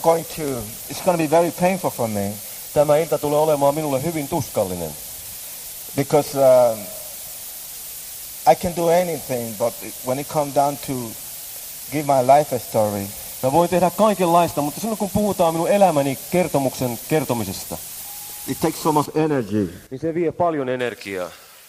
it's going to be very painful for me. Tämä ilta tulee olemaan minulle hyvin tuskallinen. Because I can do anything, but when it comes down to give my life a story, Mä voin tehdä kaikenlaista, mutta silloin kun puhutaan minun elämäni kertomuksen kertomisesta, it takes so much energy. niin se vie paljon energiaa.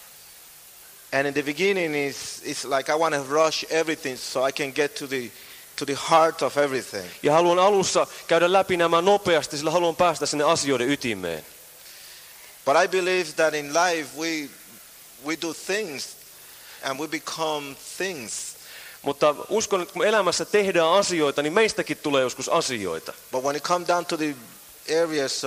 And in the beginning, it's like I want to rush everything so I can get to the heart of everything. Ja haluan alussa käydä läpi nämä nopeasti, sillä haluan päästä sinne asioiden ytimeen. But I believe that in life we do things and we become things. Mutta uskon, että kun elämässä tehdään asioita, niin meistäkin tulee joskus asioita. But when it comes down to the areas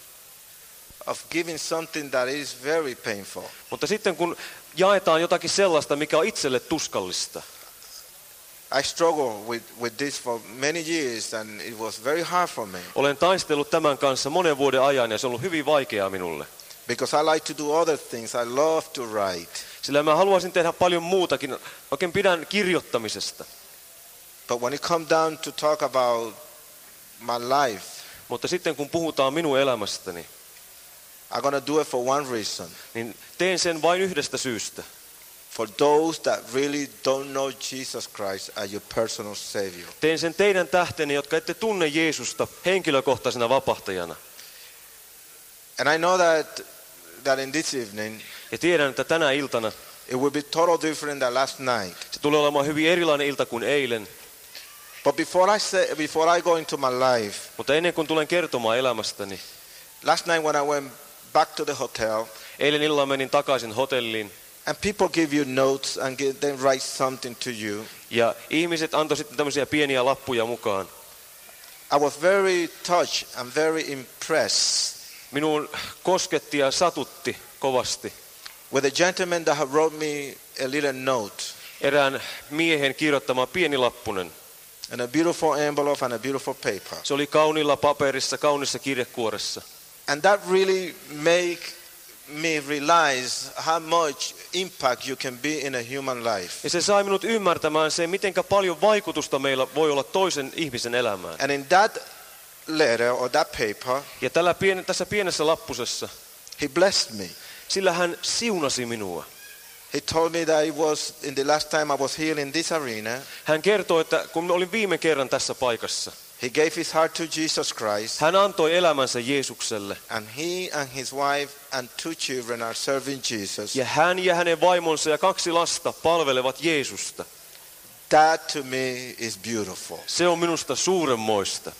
of giving something that is very painful, Mutta sitten kun jaetaan jotakin sellaista, mikä on itselle tuskallista. I struggle with this for many years and it was very hard for me. Olen taistellut tämän kanssa monen vuoden ajan ja se on ollut hyvin vaikeaa minulle. Because I like to do other things. I love to write. Sillä mä haluaisin tehdä paljon muutakin. Oikein pidän kirjoittamisesta. But when it comes down to talk about my life, Mutta sitten kun puhutaan minun elämästäni, I'm going to do it for one reason. niin teen sen vain yhdestä syystä. For those that really don't know Jesus Christ as your personal Savior. Teen sen teidän tähteni, jotka ette tunne Jeesusta henkilökohtaisena vapahtajana. And I know that in this evening, Ja tiedän, että tänä iltana it will be totally different than last night. se tulee olemaan hyvin erilainen ilta kuin eilen. But before I go into my life, Mutta ennen kuin tulen kertomaan elämästäni, last night when I went back to the hotel, eilen illalla menin takaisin hotelliin. and people give you notes and then write something to you. Ja ihmiset antoi sitten tämmöisiä pieniä lappuja mukaan. I was very touched and very impressed Minun kosketti ja satutti kovasti with a gentleman that had wrote me a little note erään miehen kirjoittama pieni lappunen. and a beautiful envelope and a beautiful paper. Se oli kauniilla paperissa, kaunissa kirjekuoressa. And that really make me realize how much impact you can be in a human life. Ja se sai minut ymmärtämään se, mitenkä paljon vaikutusta meillä voi olla toisen ihmisen elämään. And in that letter or that paper, Ja tässä pienessä lappusessa, he blessed me. sillä hän siunasi minua. He told me that it was in the last time I was here in this arena, Hän kertoi, että kun olin viime kerran tässä paikassa, he gave his heart to Jesus Christ, hän antoi elämänsä Jeesukselle. and he and his wife and 2 children are serving Jesus. Ja hän ja hänen vaimonsa ja 2 lasta palvelevat Jeesusta. That to me is beautiful. Se on minusta suuremmoista.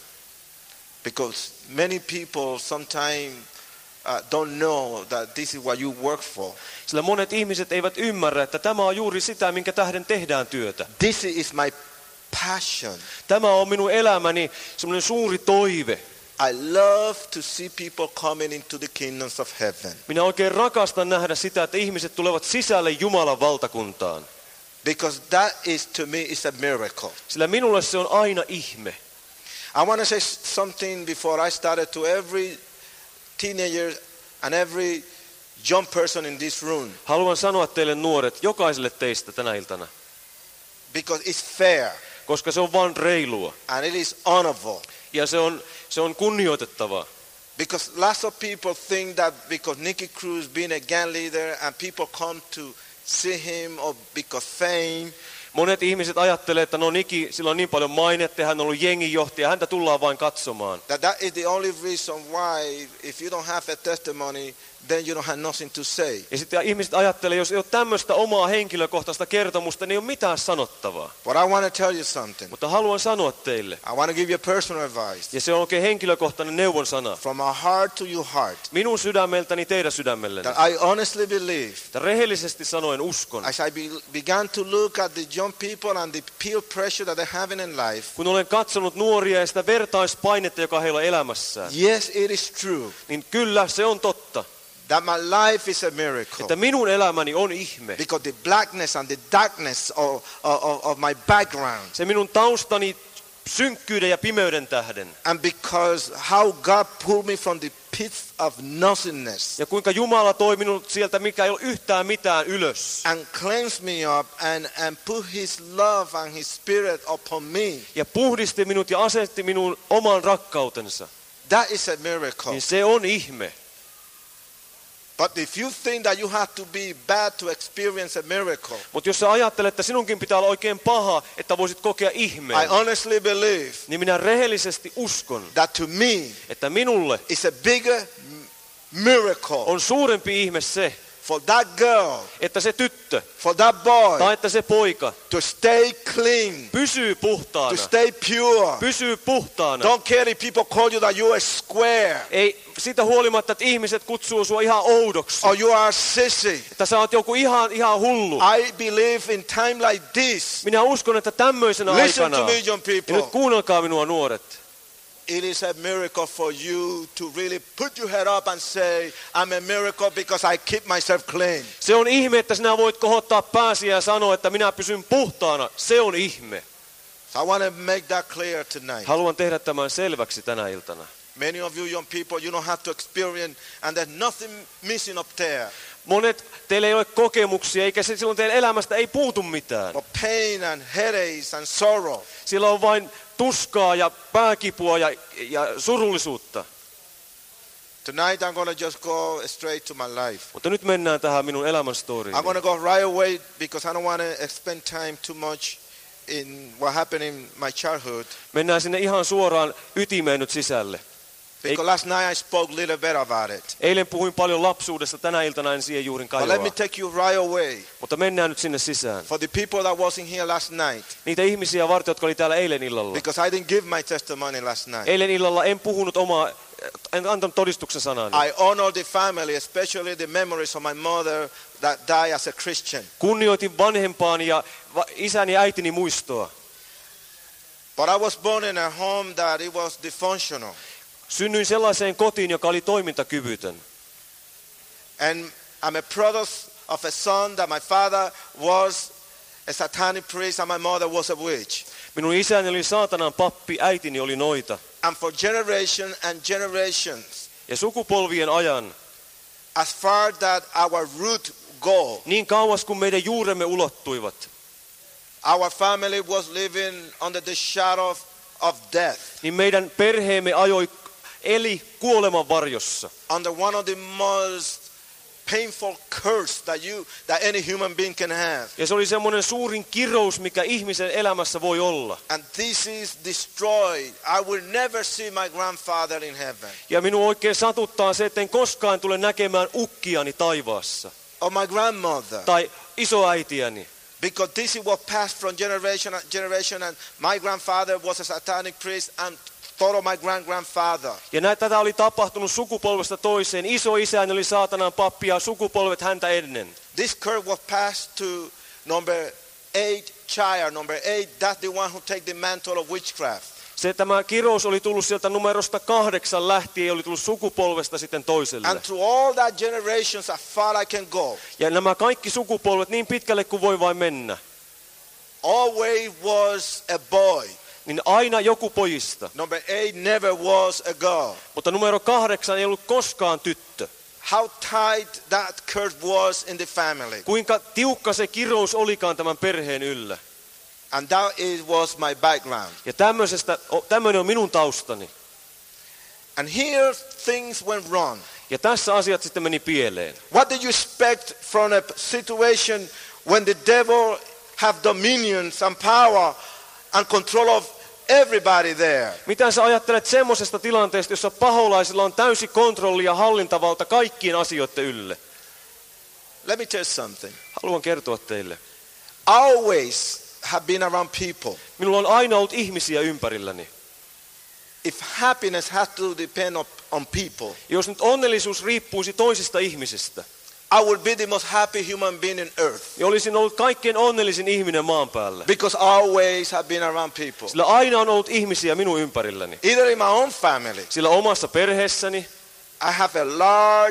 Because many people sometimes don't know that this is what you work for. Sillä monet ihmiset eivät ymmärrä, että tämä on juuri sitä, minkä tähden tehdään työtä. This is my passion. Tämä on minun elämäni semmoinen suuri toive. I love to see people coming into the kingdoms of heaven. Minä oikein rakastan nähdä sitä, että ihmiset tulevat sisälle Jumalan valtakuntaan. Because that is to me is a miracle. Sillä minulle se on aina ihme. I want to say something before I started to every teenager and every young person in this room. Haluan sanoa teille nuoret, jokaiselle teistä tänä iltana. Because it's fair Koska se on vain reilua. and it is honorable. Ja se on kunnioitettavaa. Because lots of people think that because Nicky Cruz being a gang leader and people come to see him or because fame. Monet ihmiset ajattelee, että no Niki, sillä on niin paljon mainetta, hän on ollut jenginjohtaja, häntä tullaan vain katsomaan. That is the only reason why if you don't have a testimony, then you don't have nothing to say. Ja sitten ihmiset ajattelee, jos ei ole tämmöistä omaa henkilökohtaista kertomusta, niin ei ole mitään sanottavaa. But I want to tell you something. Mutta haluan sanoa teille, I want to give you personal advice. ja se on oikein henkilökohtainen neuvon sana. From my heart to your heart. Minun sydämeltäni teidän sydämellenne. That I honestly believe. Että rehellisesti sanoen uskon. As I began to look at the young people and the peer pressure that they're having in life. Kun olen katsonut nuoria ja sitä vertaispainetta, joka heillä on elämässään. Yes, it is true. Niin kyllä se on totta. That my life is a miracle. Että minun elämäni on ihme. Because the blackness and the darkness of my background. Se minun taustani synkkyyden ja pimeyden tähden. And because how God pulled me from the pit of nothingness Ja kuinka Jumala toi minut sieltä, mikä ei ole yhtään mitään, ylös. and cleansed me up and put his love and his spirit upon me. Ja puhdisti minut ja asetti minun oman rakkautensa. That is a miracle. Niin se on ihme. But if you think that you have to be bad to experience a miracle, Mutta jos sä ajattelet, että sinunkin pitää olla oikein paha, että voisit kokea I ihmeen, honestly believe niin minä rehellisesti uskon, that to me että minulle it's a bigger miracle on suurempi ihme se, for that girl, että se tyttö for that boy tai että se poika to stay clean, pysyy to puhtaana. stay pure. Pysyy puhtaana. Don't care if people call you that you are square Ei sitä huolimatta, että ihmiset kutsuu sua ihan oudoksi. or you are sissy. Että sä oot joku ihan hullu. I believe in time like this. Minä uskon, että tämmöisenä Listen aikana, to me, young ja nyt people. kuunnelkaa minua nuoret, It is a miracle for you to really put your head up and say, I'm a miracle because I keep myself clean. se on ihme, että sinä voit kohottaa pääsi ja sanoa, että minä pysyn puhtaana. Se on ihme. So I want to make that clear tonight. Haluan tehdä tämän selväksi tänä iltana. Many of you young people, you don't have to experience, and there's nothing missing up there. Monet, teillä ei ole kokemuksia, eikä se silloin teidän elämästä ei puutu mitään. But pain and headaches and sorrow. Sillä on vain tuskaa ja pääkipua ja surullisuutta. Tonight I'm going to just go straight to my life. Mutta nyt mennään tähän minun elämän I'm storiin. going to go right away because I don't want to spend time too much in what happened in my childhood. Mennään sinne ihan suoraan ytimeen nyt sisälle. Because last night I spoke a little bit about it. Eilen puhuin paljon lapsuudesta, tänä iltana en siihen juurin But let me kajoa. take you right away. Mutta mennään nyt sinne sisään. For the people that wasn't here last night, Niitä ihmisiä varten, jotka oli täällä eilen illalla. because I didn't give my testimony last night. Eilen illalla en puhunut en antanut todistuksen sanaa. I honor the family, especially the memories of my mother that died as a Christian. Kunnioitin vanhempaani ja isäni ja äitini muistoa. But I was born in a home that it was dysfunctional. Synnyin sellaiseen kotiin, joka oli toimintakyvytön. And I'm a product of a son that my father was a satanic priest and my mother was a witch. Minun isäni oli saatanan pappi, äitini oli noita. And for generation and generations, Ja sukupolvien ajan, as far that our root go, niin kauas kuin meidän juuremme ulottuivat, our family was living under the shadow of death, niin meidän perheemme eli kuoleman varjossa. under one of the most painful curse that any human being can have. Ja se oli semmoinen suurin kirous, mikä ihmisen elämässä voi olla. And this is destroyed. I will never see my grandfather in heaven. Ja minua oikein satuttaa se, että en koskaan tule näkemään ukkiani taivaassa. Or my grandmother. Tai isoäitiäni. Because this is what passed from generation to generation, and my grandfather was a satanic priest and thought of my grandfather. Ja tätä oli tapahtunut sukupolvesta toiseen. Isoisäni oli saatanan pappi ja sukupolvet häntä ennen. This curse was passed to number 8 child. Number 8, that's the one who take the mantle of witchcraft. Tämä kirous oli tullut sieltä numerosta 8 lähtien ja oli tullut sukupolvesta sitten toiselle. And through all that generations as far I can go, Ja nämä kaikki sukupolvet niin pitkälle kuin voi vain mennä, always was a boy. niin aina joku pojista. Number 8 never was a girl. Mutta numero 8 ei ollut koskaan tyttö. How tight that curse was in the family. Kuinka tiukka se kirous olikaan tämän perheen yllä. And that was my background. Ja tämmöinen on minun taustani. And here things went wrong. Ja tässä asiat sitten meni pieleen. What did you expect from a situation when the devil have dominions and power and control of everybody there? Mitä sä ajattelet semmoisesta tilanteesta, jossa paholaisilla on täysi kontrolli ja hallintavalta kaikkien asioiden ylle? Let me tell you something. Haluan kertoa teille. Always have been around people. Minulla on aina ollut ihmisiä ympärilläni. If happiness has to depend on people, Jos nyt onnellisuus riippuisi toisista ihmisistä, I would be the most happy human being in earth. niin olisin ollut kaikkein onnellisin ihminen maan päällä. Because I always have been around people. Sillä aina on ollut ihmisiä minun ympärilläni. Either in my own family. Sillä omassa perheessäni, I have a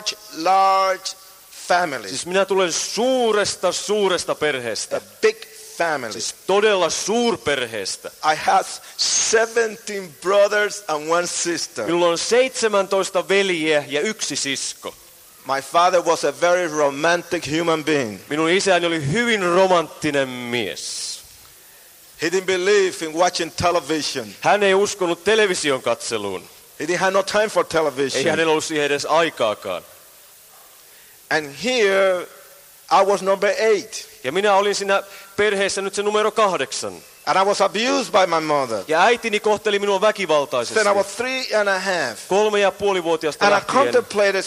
large family. siis minä tulen suuresta perheestä. A big family. Siis todella suurperheestä. I had 17 brothers and one sister. Minulla on 17 veljeä ja yksi sisko. My father was a very romantic human being. Minun isäni oli hyvin romanttinen mies. He didn't believe in watching television. Hän ei uskonut television katseluun. He didn't have no time for Ei television. hänellä ollut siihen edes aikaakaan. And here I was number 8. Ja minä olin siinä perheessä nyt se numero 8. And I was abused by my mother. Ja äitini kohteli minua väkivaltaisesti. Then I was 3.5. 3,5-vuotiaasta And I lähtien. contemplated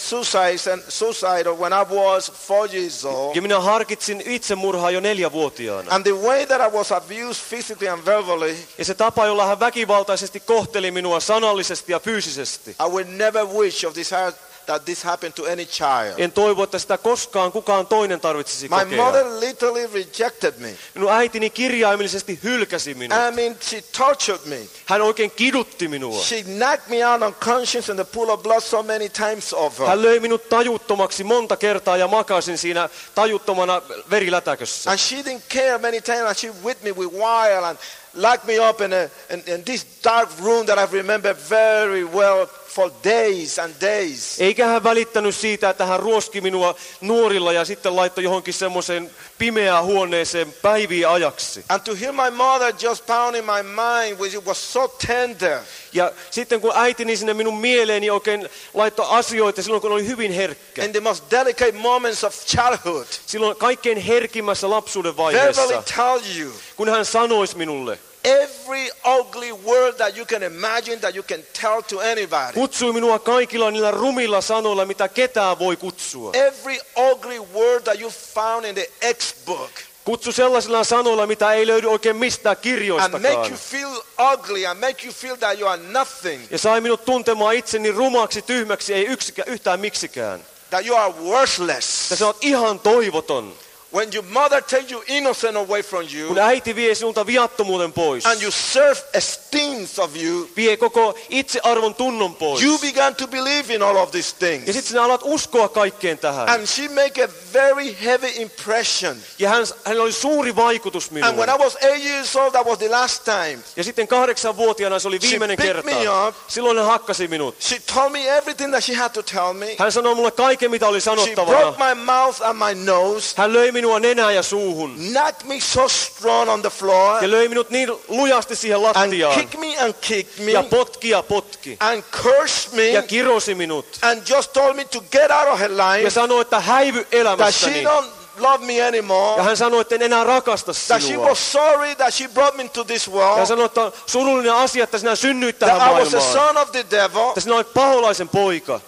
suicide when I was 4 years old. Ja minä harkitsin itsemurhaa jo 4-vuotiaana. And the way that I was abused physically and verbally, Ja se tapa, jolla hän väkivaltaisesti kohteli minua sanallisesti ja fyysisesti. I would never wish that this happened to any child. En toivo, että sitä koskaan kukaan toinen tarvitsisi My kokea. mother literally rejected me. Minun äitini kirjaimellisesti hylkäsi minut. I mean, she tortured me. Hän oikein kidutti minua. She knocked me out unconscious in the pool of blood so many times over. Hän löi minut tajuttomaksi monta kertaa ja makasin siinä tajuttomana verilätäkössä. And she didn't care many times, and she whipped me with wire and locked me up in this dark room that I remember very well for days and days. Eikä hän välittänyt siitä, että hän ruoski minua nuorilla ja sitten laittoi johonkin semmoiseen pimeään huoneeseen päiviä ajaksi. And to hear my mother just pounding my mind, which was so tender. Ja sitten kun äitini sinne minun mieleeni oikein laittoi asioita silloin, kun oli hyvin herkkä. In the most delicate moments of childhood. Silloin kaikkein herkimmässä lapsuuden vaiheessa, Verbally tell you. kun hän sanoisi minulle, Every ugly word that you can imagine that you can tell to anybody. kutsui minua kaikilla niillä rumilla sanoilla, mitä ketään voi kutsua. Every ugly word that you found in the X-book. Kutsu sellaisilla sanoilla, mitä ei löydy oikein mistään And make kirjoistakaan. you feel ugly and make you feel that you are nothing. Ja sai minut tuntemaan itseni rumaksi, tyhmäksi, ei yhtään miksikään. That you are worthless. Että sä oot ihan toivoton. When your mother takes you innocent away from you. Kun äiti vie sinulta viattomuuden pois, And you self-esteem of you. vie koko itsearvon tunnon pois. You began to believe in all of these things. Ja sitten sinä alat uskoa kaikkeen tähän. And she make a very heavy impression. Ja hänellä oli suuri vaikutus And when minuun. I was 8 years old, that was the last time. Ja sitten 8-vuotiaana se oli viimeinen She picked kerta. me up. Silloin hän hakkasi minut. She told me everything that she had to tell me. Hän sanoi mulle kaiken, mitä oli She sanottavana. broke my mouth and my nose. Hän löi minua nenään ja suuhun. Knocked me so strong on the floor. Ja löi minut niin lujasti siihen And lattiaan. kicked me. Ja potki. And cursed me. Ja kirosi minut. And just told me to get out of her Ja life. sanoi, että häivy That she elämästäni. don't love me Ja anymore. hän sanoi, että en enää rakasta That she sinua. was sorry that she brought me into this Ja world. hän sanoi, että on surullinen asia, että sinä synnyit tähän That I was a maailmaan. son of the devil. Että sinä olet paholaisen poika.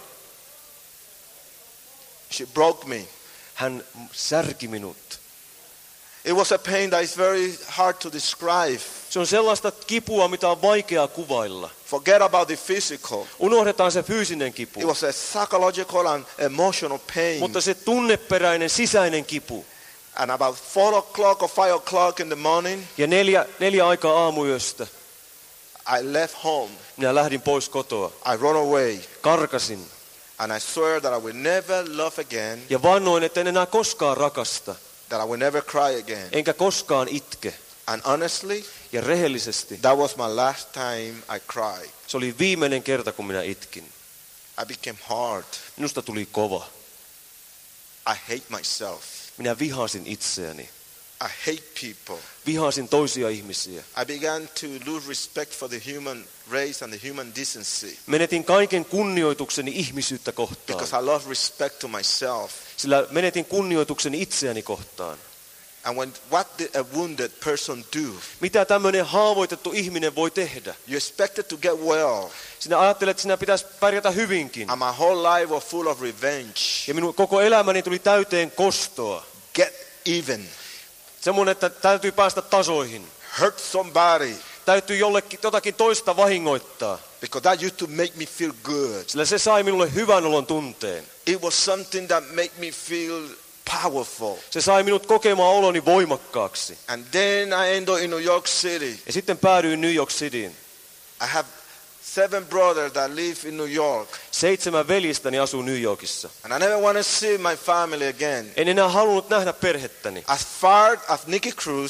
She broke me. Hän särki minut. It was a pain that is very hard to describe. Se on sellaista kipua, mitä on vaikea kuvailla. Forget about the physical. Unohdetaan se fyysinen It kipu. was a psychological and emotional pain. Mutta se tunneperäinen sisäinen kipu. And about 4 o'clock or 5 o'clock in the morning, Ja neljä aikaa aamuyöstä I left home. minä lähdin pois kotoa. I run away. Karkasin. And I swear that I will never love again. Ja vannoin, että en enää koskaan rakasta. That I will never cry again. Enkä koskaan itke. And honestly, Ja rehellisesti. that was my last time I cried. Se oli viimeinen kerta, kun minä itkin. I became hard. Minusta tuli kova. I hate myself. Minä vihasin itseäni. I hate people. Vihasin toisia ihmisiä. I began to lose respect for the human race and the human decency. Menetin kaiken kunnioitukseni ihmisyyttä kohtaan. Because I lost respect to myself. Sillä menetin kunnioitukseni itseäni kohtaan. And what did a wounded person do? Mitä tämmöinen haavoitettu ihminen voi tehdä? You expected to get well. Sinä ajattelet, että sinä pitäisi pärjätä hyvinkin. And my whole life was full of revenge. Ja minun koko elämäni tuli täyteen kostoa. Get even. Semmoinen, että täytyy päästä tasoihin. Hurt somebody. Täytyy jotakin toista vahingoittaa. Because that used to make me feel good. Sillä se sai minulle hyvän olon tunteen. It was something that made me feel powerful. Se sai minut kokemaan oloni voimakkaaksi. And then I ended in New York City. Ja sitten päädyin New York Cityin. I have 7 brothers that live in New York. 7 veljistäni asuu New Yorkissa. And I never want to see my family again. En enää halunnut nähdä perhettäni. As far as Nicky Cruz,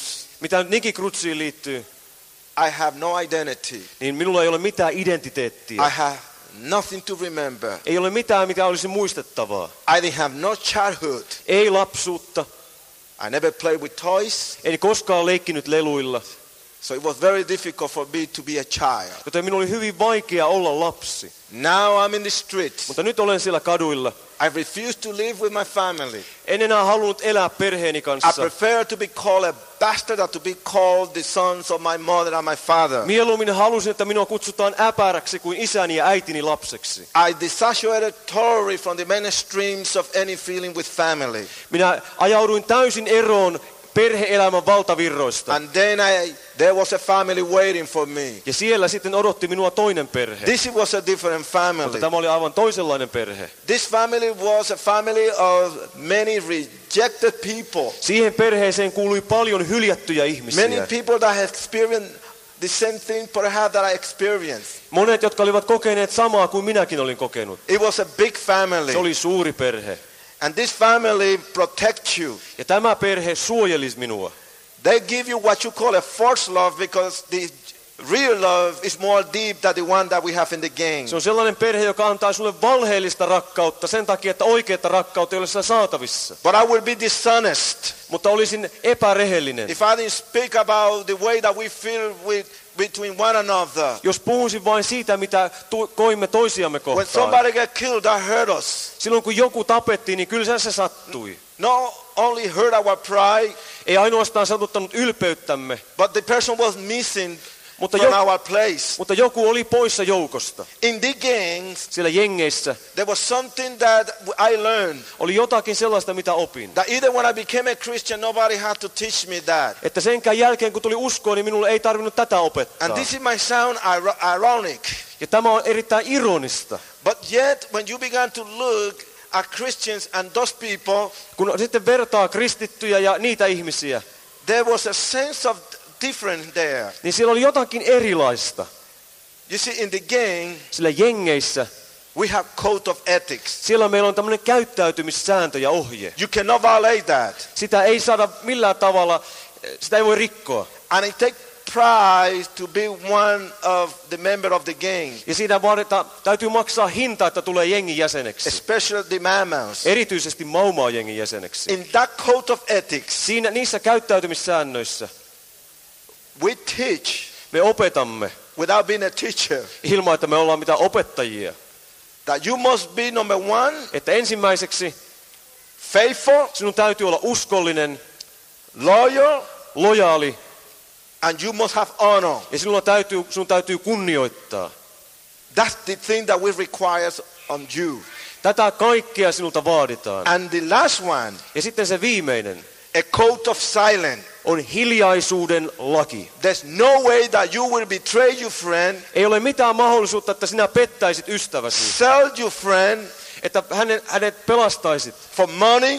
mitä Nicky Crutsiin liittyy, I have no identity. niin minulla ei ole mitään identiteettiä. I have nothing to remember. Ei ole mitään, mikä olisi muistettavaa. I didn't have no childhood. Ei lapsuutta. I never played with toys. En koskaan leikkinyt leluilla. So it was very difficult for me to be a child. Joten minun oli hyvin vaikea olla lapsi. Now I'm in the streets. Mutta nyt olen siellä kaduilla. I refuse to live with my family. En enää halunnut elää perheeni I kanssa. prefer to be called a bastard than to be called the sons of my mother and my father. Mieluummin halusin, että minua kutsutaan äpäräksi kuin isäni ja äitini lapseksi. I dissociated totally from the mainstreams of any feeling with family. Minä ajauduin täysin eroon perhe-elämän valtavirroista. And then there was a family waiting for me. Ja siellä sitten odotti minua toinen perhe. This was a different Mutta family. tämä oli aivan toisenlainen perhe. This family was a family of many rejected people. Siihen perheeseen kuului paljon hyljättyjä Many ihmisiä. people that have experienced the same thing perhaps that I experienced. Monet, jotka olivat kokeneet samaa kuin minäkin olin kokenut. It was a big family. Se oli suuri perhe. And this family protects you. Ja tämä perhe suojelisi minua. They give you what you call a false love because the real love is more deep than the one that we have in the game. Se on sellainen perhe, joka antaa sulle valheellista rakkautta sen takia, että oikeaa rakkautta ei ole siellä saatavissa. But I will be dishonest Mutta olisin epärehellinen. if I didn't speak about the way that we feel between one another. Jos puhuisin vain siitä, mitä koimme toisiamme When kohtaan. somebody get killed, that hurt us. Silloin kun joku tapettiin, niin kyllä se sattui. Not only hurt our pride, Ei ainoastaan satuttanut ylpeyttämme, but the person was missing mutta, from our place. mutta joku oli poissa joukosta. In the gangs, Siellä jengeissä there was something that I learned. oli jotakin sellaista, mitä opin. That either when I became a Christian, nobody had to teach me that. Että senkään jälkeen, kun tuli uskoon, niin minulle ei tarvinnut tätä opettaa. And this might sound ironic. Ja tämä on erittäin ironista. But yet, when you began to look at Christians and those people, Kun sitten vertaa kristittyjä ja niitä ihmisiä, there was a sense of difference there. niin siellä oli jotakin erilaista. You see, in the gang, Sillä jengeissä, we have code of ethics. siellä meillä on tämmöinen käyttäytymissääntö ja ohje. You cannot violate that. Sitä ei saada millään tavalla, sitä ei voi rikkoa. And it takes pride to be one of the member of the gang, Ja siinä täytyy maksaa hinta, että tulee jengin jäseneksi. especially the mammals. Erityisesti Maumaa jengin jäseneksi. In that code of ethics, Niissä käyttäytymissäännöissä we teach me opetamme, without being a teacher, ilman että me ollaan mitään opettajia, that you must be number one, että ensimmäiseksi faithful, sinun täytyy olla uskollinen, loyal, lojaali and you must have honor. ja sun täytyy kunnioittaa. That's the thing that we require on you. Tätä kaikkea sinulta vaaditaan. And the last one, Ja sitten se viimeinen a code of silence. on hiljaisuuden laki. There's no way that you will betray your friend, Ei ole mitään mahdollisuutta, että sinä pettäisit ystäväsi, sell your friend että hänet pelastaisit for money,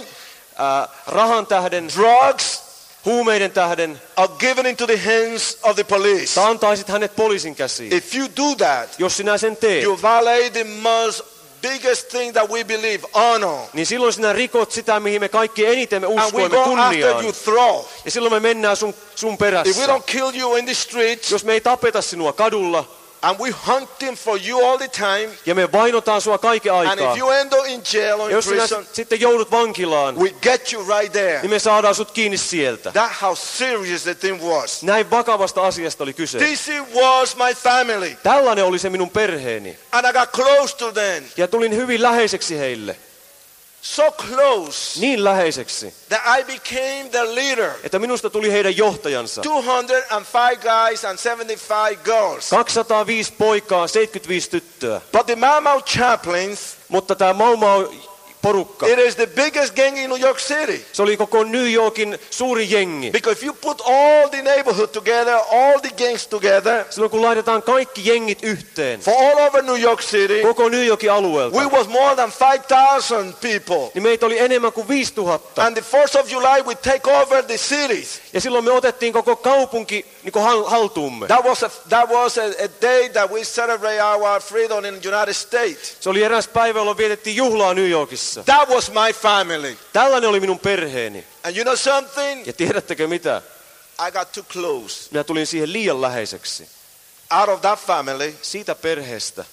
rahan tähden, drugs, huumeiden tähden, or given into the hands of the police. tai antaisit hänet poliisin käsiin. If you do that, Jos sinä sen teet, you violate the most biggest thing that we believe, honor. niin silloin sinä rikot sitä, mihin me kaikki eniten me And we uskoimme, go after kunniaan. you throw. Ja silloin me mennään sun If we perässä. don't kill you in the streets, Jos me ei tapeta sinua kadulla, and we hunting for you all the time, ja me vainotaan sua kaiken and aikaa, if you end up in jail or in jos sinä prison, sitten joudut vankilaan, we get you right there. niin me saadaan sut kiinni sieltä. That's how serious the thing was. Näin vakavasta asiasta oli kyse. This was my family, Tällainen oli se minun perheeni. and I got close to them, Ja tulin hyvin läheiseksi heille. so close Niin läheiseksi, that I became the leader. että minusta tuli heidän johtajansa. 205 guys and 75 girls. 205 poikaa, 75 tyttöä. But the Mau Mau chaplains, Mutta tämä Mau porukka, it is the biggest gang in New York City. se oli koko New Yorkin suuri jengi. Because if you put all the neighborhood together, all the gangs together, Silloin kun laitetaan kaikki jengit yhteen, for all over New York City, koko New Yorkin alueelta, we was more than 5,000 people. niin meitä oli enemmän kuin 5000. And the 4th of July, we take over the cities. Ja silloin me otettiin koko kaupunki niin kuin haltuumme. That was a day that we celebrate our freedom in the United States. Se oli eräs päivä, jolloin vietettiin juhlaa New Yorkissa. That was my family. Tällainen oli minun perheeni. And you know something? Ja tiedättekö mitä? I got too close. Minä tulin siihen liian läheiseksi. Out of that family, Siitä perheestä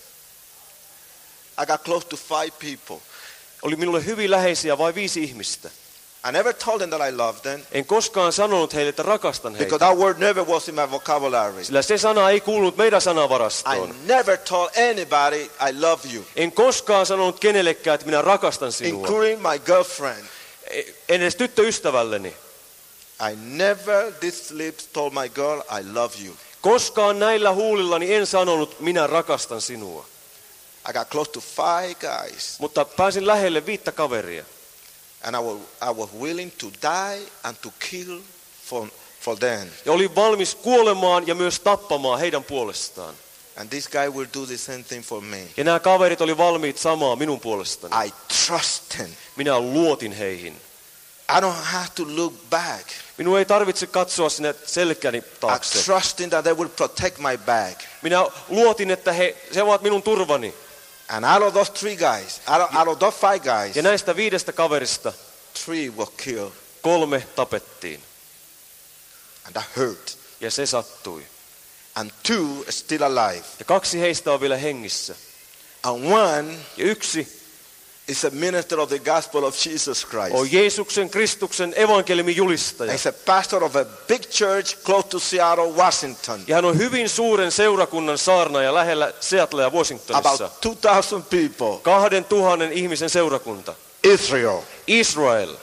I got close to 5 people. oli minulle hyvin läheisiä vain 5 ihmistä. I never told them that I loved them En koskaan sanonut heille, että rakastan because heitä. that word never was in my vocabulary. Sillä se sana ei kuulunut meidän I sanavarastoon. never told anybody I love you, En koskaan sanonut kenellekään, että minä rakastan sinua. including my girlfriend. En edes tyttöystävälleni. I never, these lips told my girl, I love you. Koskaan näillä huulillani en sanonut, minä rakastan sinua. I got close to 5 guys, Mutta pääsin lähelle 5 kaveria. and I was willing to die and to kill for them. Ja olin valmis kuolemaan ja myös tappamaan heidän puolestaan. And this guy will do the same thing for me. Ja nämä kaverit oli valmiit samaa minun puolestani. I trust him. Minä luotin heihin. I don't have to look back. Minun ei tarvitse katsoa sinne selkäni I taakse. trust him that they will protect my bag. Minä luotin, että he ovat minun turvani. And out of those 3 guys, out of those 5 guys, Ja näistä 5 kaverista 3 were killed. 3 tapettiin. And that hurt. Ja se sattui. And 2 are still alive. Ja 2 heistä on vielä hengissä. And 1 Ja 1 is a minister of the gospel of Jesus Christ. on Jeesuksen Kristuksen evankeliumin julistaja. He's a pastor of a big church close to Seattle, Washington. Ja hän on hyvin suuren seurakunnan saarnaaja lähellä Seattlea Washingtonissa. About 2,000 people. 2000 ihmisen seurakunta. Israel. Israel.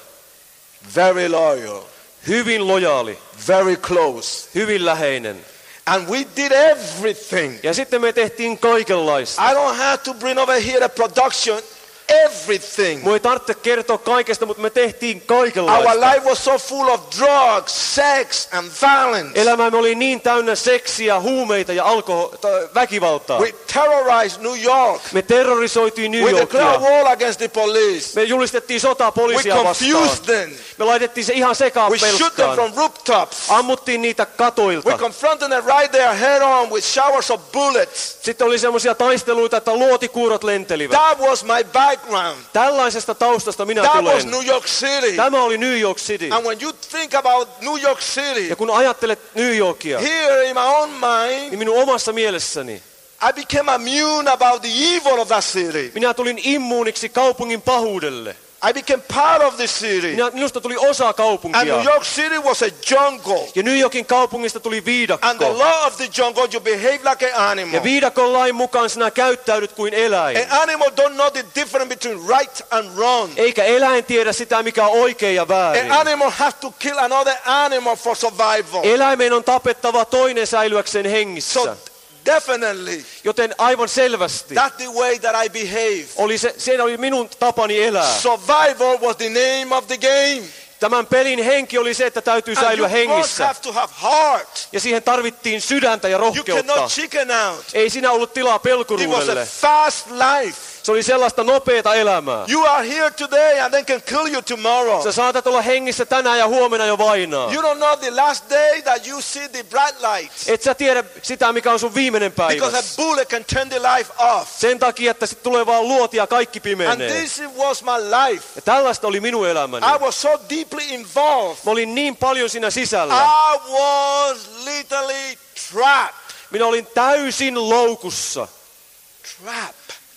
Very loyal. Hyvin lojaali. Very close. Hyvin läheinen. And we did everything. Ja sitten me tehtiin kaikenlaista. I don't have to bring over here a production. Everything. Mua ei tarvitse kertoa kaikesta, mutta me tehtiin Our kaikenlaista. life was so full of drugs, sex, and violence. Elämämme oli niin täynnä seksiä, huumeita ja väkivaltaa. We terrorized New York. Me terrorisoitiin New We declared Yorkia. war against the police. Me julistettiin sotaa We poliisia confused vastaan. them. Me laitettiin se ihan sekaan We shoot them pelkkaan. from rooftops. Ammuttiin niitä We katoilta. confronted them right there head on with showers of bullets. Sitten oli semmoisia taisteluita, että luotikuurot lentelivät. That was my background. Tällaisesta taustasta minä That was tulen. New York City. Tämä oli New York City. And when you think about New York City, Ja kun ajattelet New Yorkia, here in my own mind, niin minun omassa mielessäni I became immune about the evil of that city. minä tulin immuuniksi kaupungin pahuudelle. I became part of the city. Minusta tuli osa And kaupunkia. New York City was a jungle. Ja New Yorkin kaupungista tuli And the viidakko. law of the jungle, you behave like an animal. Ja viidakon lain mukaan sinä käyttäydyt kuin eläin. An animal don't know the difference between right and wrong. Eikä eläin tiedä sitä, mikä on oikein ja väärin. An animal has to kill another animal for survival. Eläimen on tapettava toinen säilyäkseen So hengissä. definitely, Joten aivan selvästi that's the way that I behave. se oli minun tapani elää. Survival was the name of the game. Tämän pelin henki oli se, että täytyy And säilyä you both hengissä. have to have heart. Ja siihen tarvittiin sydäntä ja You rohkeutta. cannot chicken out. Ei siinä ollut tilaa It was a pelkuruudelle. fast life. Se oli sellaista nopeata elämää. You are here today and then can kill you tomorrow. Sä saatat olla hengissä tänään ja huomenna jo vainaa. You don't know the last day that you see the bright lights. Et sä tiedä sitä, mikä on sun viimeinen päivä. Because a bullet can turn the life off. Sen takia, että sit tulee vaan luoti ja kaikki And pimenee. this was my life. Ja tällaista oli minun elämäni. I was so deeply involved. Mä olin niin paljon siinä sisällä. I was literally trapped. Minä olin täysin loukussa, Trapped.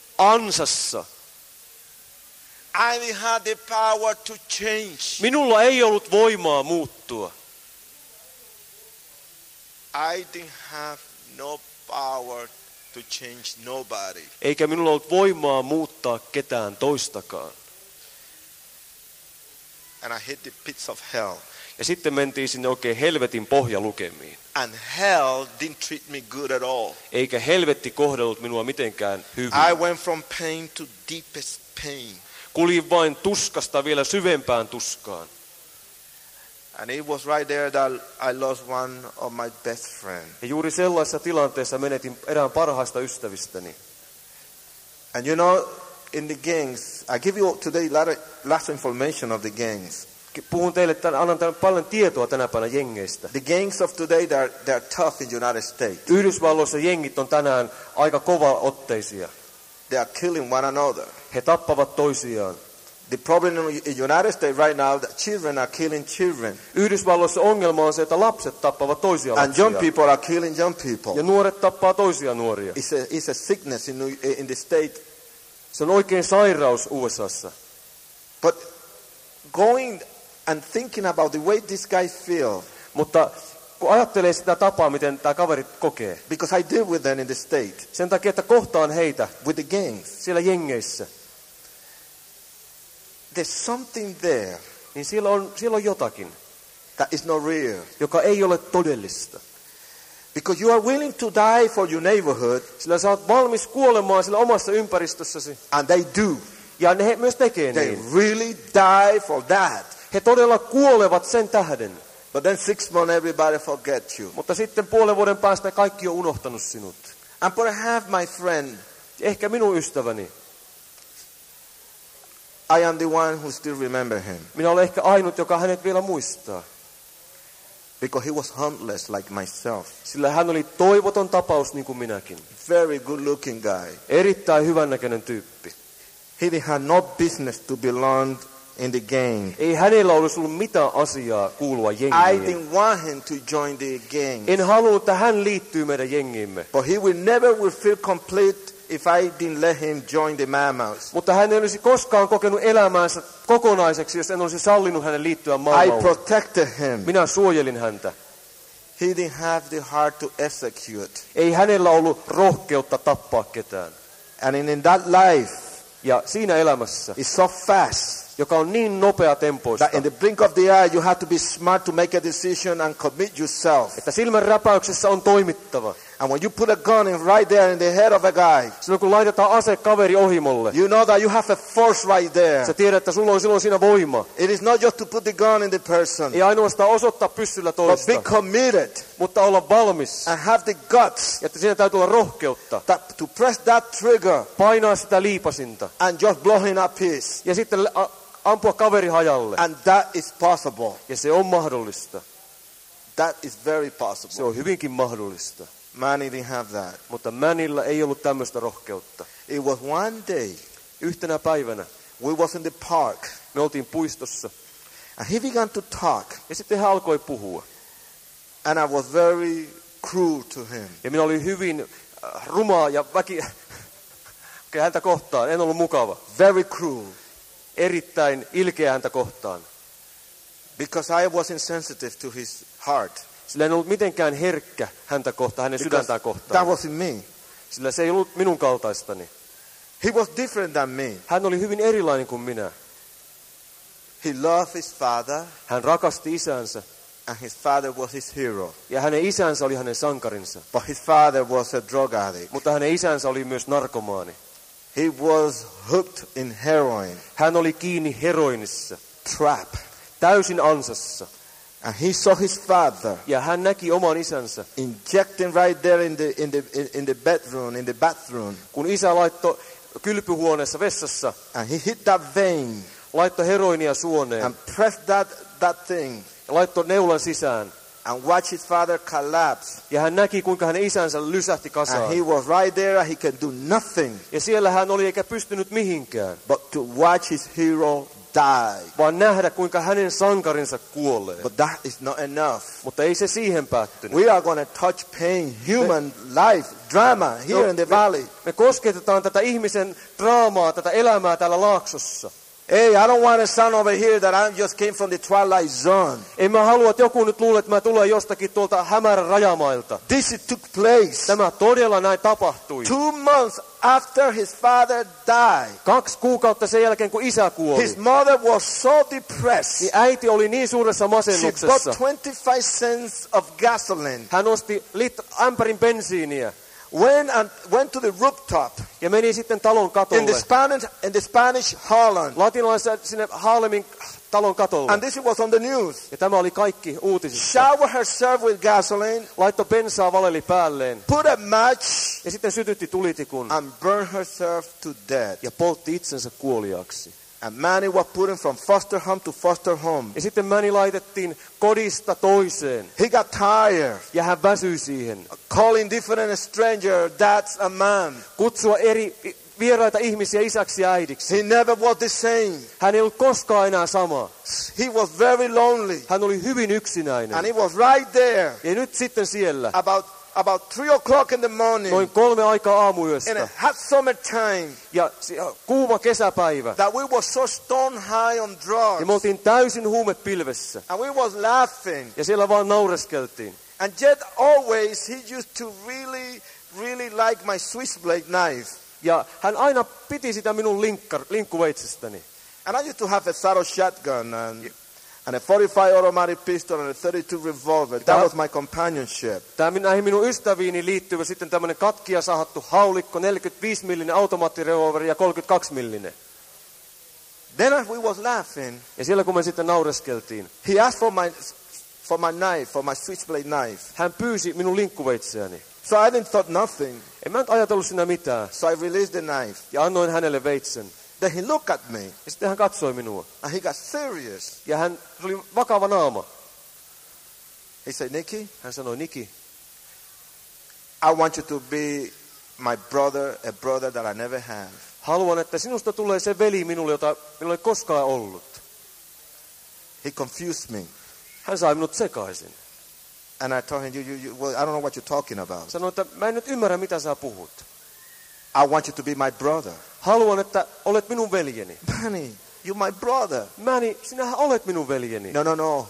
ansassa. I didn't have the power to change. Minulla ei ollut voimaa muuttua. I didn't have no power to change nobody. Eikä minulla ollut voimaa muuttaa ketään toistakaan. And I hit the pits of hell. Ja sitten mentiin sinne oikein helvetin pohjalukemiin. And hell didn't treat me good at all. Eikä helvetti kohdellut minua mitenkään hyvin. I went from pain to deepest pain. Kuljin vain tuskasta vielä syvempään tuskaan. And it was right there that I lost one of my best friends. Ja juuri sellaisessa tilanteessa menetin erään parhaista ystävistäni. And you know, in the gangs, I give you today lots of information of the gangs. Puhun teille, annan teille paljon tietoa tänä päivänä jengeistä. The gangs of today, they're tough in the United States. Yhdysvalloissa jengit on tänään aika kovaotteisia. They are killing one another. He tappavat toisiaan. The problem in United States right now that children are killing children. Yhdysvalloissa ongelma on se, että lapset tappavat toisia And young lapsia. people are killing young people. Ja nuoret tappaa toisia nuoria. It's a sickness in the state. Se on oikein sairaus USAssa. But going and thinking about the way this guy feels, Mutta kun ajattelee sitä tapaa, miten tämä kaveri kokee. because I deal with them in the state, Sen takia, että kohtaan heitä with the gangs, siellä jengeissä. there's something there Niin siellä on jotakin, that is not real. joka ei ole todellista. Because you are willing to die for your neighborhood, Sillä sä oot valmis kuolemaan sillä omassa ympäristössäsi. and they do. Ja he myös tekee They niin. really die for that. He todella kuolevat sen tähden. But then 6 months everybody forgets you. Mutta sitten puolen vuoden päästä kaikki on unohtanut sinut. And perhaps my friend, Ehkä minun ystäväni. I am the one who still remember him. Minä olen ehkä ainut, joka hänet vielä muistaa. Because he was harmless like myself. Sillä hän oli toivoton tapaus niin kuin minäkin. Very good looking guy. Erittäin hyvännäköinen tyyppi. He had no business to belong in the gang. Ei hänellä olisi ollut mitään asiaa kuulua I jengiin. didn't want him to join the gang. En halunnut, että hän liittyy meidän jengiimme. But he never will feel complete if I didn't let him join the Mammals. Mutta hän ei olisi koskaan kokenut elämäänsä kokonaiseksi, jos en olisi sallinut hänen liittyä I maailmaan. protected him. Minä suojelin häntä. He didn't have the heart to execute. Ei hänellä ollut rohkeutta tappaa ketään. And in that life, Ja siinä elämässä, it's so fast joka on niin nopea tempoista, that in the blink of the eye you have to be smart to make a decision and commit yourself. että silmän räpäyksessä on toimittava. And when you put a gun in right there in the head of a guy, Silloin kun laitetaan ase kaveri ohimolle, you know that you have a force right there. sä tiedät, että sulla on silloin siinä voima. It is not just to put the gun in the person, Ei ainoastaan osoittaa pyssyllä but toista, be committed mutta olla valmis. and have the guts Ja että siinä täytyy olla rohkeutta. to press that trigger Painaa sitä liipasinta. and just blow him up peace. Ja sitten ampua kaveri hajalle. And that is possible. Ja se on mahdollista. That is very Se possible. on hyvinkin mahdollista. Manny didn't have that. Mutta Mänillä ei ollut tämmöistä rohkeutta. It was one day Yhtenä päivänä we was in the park me oltiin puistossa. and he began to talk Ja sitten hän alkoi puhua. and I was very cruel to him. Ja minä olin hyvin rumaa ja häntä kohtaan. En ollut mukava. Very cruel. Erittäin ilkeä häntä kohtaan. Because I was insensitive to his heart. Sillä en ollut mitenkään herkkä häntä kohtaan, hänen Because sydäntään that kohtaan. wasn't me. Sillä se ei ollut minun kaltaistani. He was different than me. Hän oli hyvin erilainen kuin minä. He loved his father Hän rakasti isänsä. and his father was his hero. Ja hänen isänsä oli hänen sankarinsa. But his father was a drug addict. Mutta hänen isänsä oli myös narkomaani. He was hooked in heroin, Hän oli kiinni heroinissa. trap. Täysin ansassa. And he saw his father Ja hän näki oman isänsä. injecting right there in the bedroom, in the bathroom. Kun isä laittoi kylpyhuoneessa vessassa, And he hit that vein laittoi heroinia suoneen. and pressed that thing Ja laittoi neulan sisään. and watched his father collapse. Ja hän näki, kuinka hänen isänsä lysähti kasaan. And he was right there and he could do nothing Ja siellä hän oli eikä pystynyt mihinkään, but to watch his hero die. vaan nähdä, kuinka hänen sankarinsa kuolee. But that is not enough. Mutta ei se siihen päättynyt. We are going to touch pain, human life, drama here in the valley. Me kosketetaan tätä ihmisen draamaa, tätä elämää täällä laaksossa. Hey, I don't want to sound over here that I just came from the twilight zone. En mä halua, että joku nyt luulee, että mä tulen jostakin tuolta hämärän rajamailta. This took place Tämä todella näin tapahtui. 2 months after his father died. 2 kuukautta sen jälkeen, kun isä kuoli. His mother was so depressed. Niin äiti oli niin suuressa She bought masennuksessa. 25 cents of gasoline. Hän osti ämpärin bensiiniä Went to the rooftop ja meni sitten talon in katolle. the Spanish Holland. Latinalaisessa sinne Haarlemin talon katolle. And this was on the news. Ja tämä oli kaikki uutisissa. Shower herself with gasoline, Laittoi bensaa valeli päälleen. put a match, Ja sitten sytytti tulitikun. and burned herself to death. Ja poltti itsensä kuoliaaksi. And Manny was put from foster home to foster home. Ja sitten Manny laitettiin kodista toiseen. He got tired, Ja hän väsyi siihen. calling different stranger, that's a man. Kutsua eri vieraita ihmisiä isäksi ja äidiksi. He never was the same. Hän ei ollut koskaan enää sama. He was very lonely. Hän oli hyvin yksinäinen. And he was right there Ja nyt sitten siellä, about 3 o'clock in the morning noin 3 aikaa in a aamuyöstä. hot summer time Ja kuuma kesäpäivä. that we were so stone high on drugs. Ja me oltiin täysin huumepilvessä. And we was laughing. Ja siellä vaan naureskeltiin. And yet always he used to really like my switchblade knife. Ja hän aina piti sitä minun linkkuveitsestäni. And I used to have a saddle shotgun and a 45 automatic pistol and a 32 revolver. That was my companionship. Näihin minun ystäviini liittyy sitten tämmöinen katkia sahattu haulikko, 45-millinen automaattirevolveri ja 32-millinen. Then as we was laughing, Ja siellä kun me sitten naureskeltiin, he asked for my knife, for my switchblade knife. hän pyysi minun linkkuveitseäni. So I didn't thought nothing. En mä nyt ajatellut siinä mitään. So I released the knife. Ja annoin hänelle veitsen. Then he looked at me Ja sitten hän katsoi minua. and he got serious. Ja hän oli vakava naama. He said, Nicky, Hän sanoi, Niki, I want you to be my brother, a brother that I never have. haluan, että sinusta tulee se veli minulle, jota minulla ei koskaan ollut. He confused me. Hän sai minut sekaisin. And I told him, well, I don't know what you're talking about. Sanoi, että mä en nyt ymmärrä, mitä sä puhut. I want you to be my brother. Haluan, että olet minun veljeni. Manny, you're my brother. Manny, sinähän olet minun veljeni. No.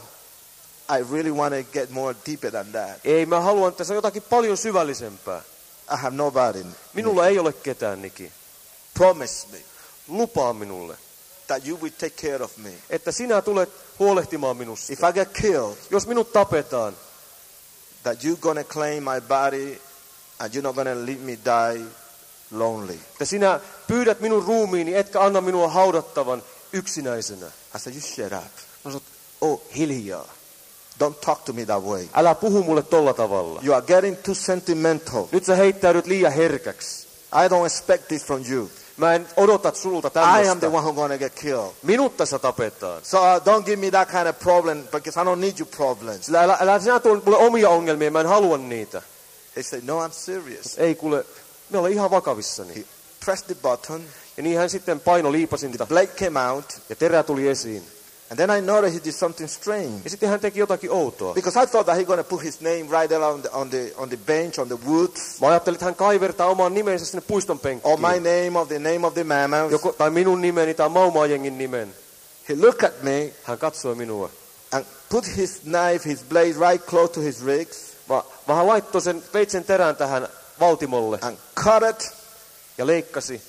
I really want to get more deeper than that. Ei, mä haluan, että se on jotakin paljon syvällisempää. I have nobody. Minulla ei ole ketään, Niki. Promise me Lupaa minulle, that you will take care of me. että sinä tulet huolehtimaan minusta. If I get killed, Jos minut tapetaan, that you're going to claim my body and you're not going to let me die lonely. että sinä pyydät minun ruumiini, etkä anna minua haudattavan yksinäisenä. I said, you shut up. Mä sanoin, hiljaa. Don't talk to me that way. Älä puhu mulle tolla tavalla. You are getting too sentimental. Nyt sä heittäydyt liian herkäksi. I don't expect this from you. Mä en odota sulta I am the tämmöistä. one who's going to get killed. Minut tässä tapetaan. So don't give me that kind of problem because I don't need your problems. Sillä älä sinä tuo mulle omia ongelmia, mä en halua niitä. He said, no, I'm serious. Ei kuule, mä olen ihan vakavissani. He pressed the button. Ja niin hän sitten paino liipasinta Blade came out. ja terä tuli esiin. And then I noticed he did something strange. Ja sitten hän teki jotakin outoa. Because I thought that he's going to put his name right there on the bench, on the woods. Mä ajattelin, että hän kaivertaa oman nimensä sinne puiston Or penkkiin. my name of the mammoth. Tai minun nimeni tai Maumaajengin nimen. He looked at me Hän katsoi minua. and put his knife, his blade right close to his ribs. Hän laittoi sen veitsen terän tähän valtimolle And cut it. ja leikkasi.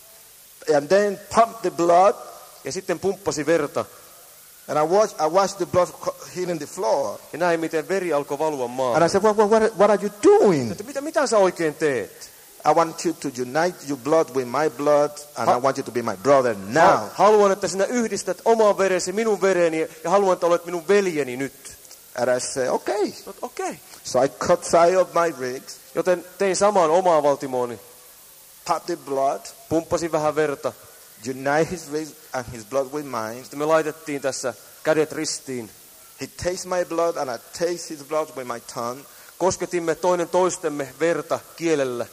And then pumped the blood. Ja sitten pumppasi verta. And I watched the blood hitting the floor. Ja näin, miten veri alkoi valua And maahan. I said, what are you doing? Että mitä sä oikein teet? I want you to unite your blood with my blood, and I want you to be my brother now. Haluan, että sinä yhdistät oman veresi minun vereni ja haluan, että olet minun veljeni nyt. And I said, okay. Okei. So I cut side of my rigs, Joten tein samaan omaan valtimooni. pop the blood, Pumppasin vähän verta. unite his rigs and his blood with mine. Sitten me laitettiin tässä kädet ristiin. He takes my blood and I taste his blood with my tongue. Kosketimme toinen toistemme verta kielellä.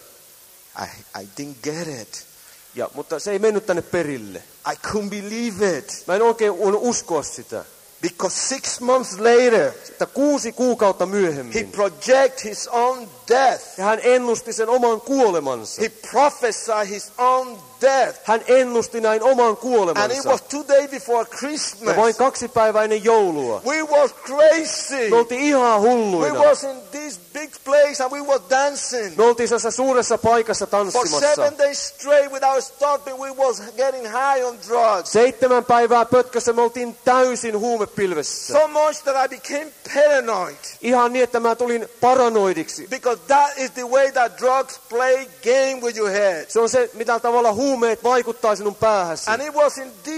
I didn't get it. Mutta se ei mennyt tänne perille. I couldn't believe it. Mä en oikein voinut uskoa sitä. Because 6 months later, Että 6 kuukautta he myöhemmin. projected his own death. Ja hän ennusti sen oman kuolemansa. He prophesied his own death. Hän ennusti näin oman And it kuolemansa. was 2 days before Ja Christmas. vain 2 päivää ennen joulua. We was crazy. Me oltiin ihan We hulluina. was in this big place and we was dancing. Me oltiin tässä suuressa paikassa For tanssimassa. 7 days straight without stopping, we was getting high on drugs. 7 päivää pötkössä me oltiin täysin huumepilvessä. So much that I became paranoid. Ihan niin, että mä tulin paranoidiksi. Because that is the way that drugs play game with your head. Se on se, mitä tavalla huumeet vaikuttaa sinun päähäsi. And it was in this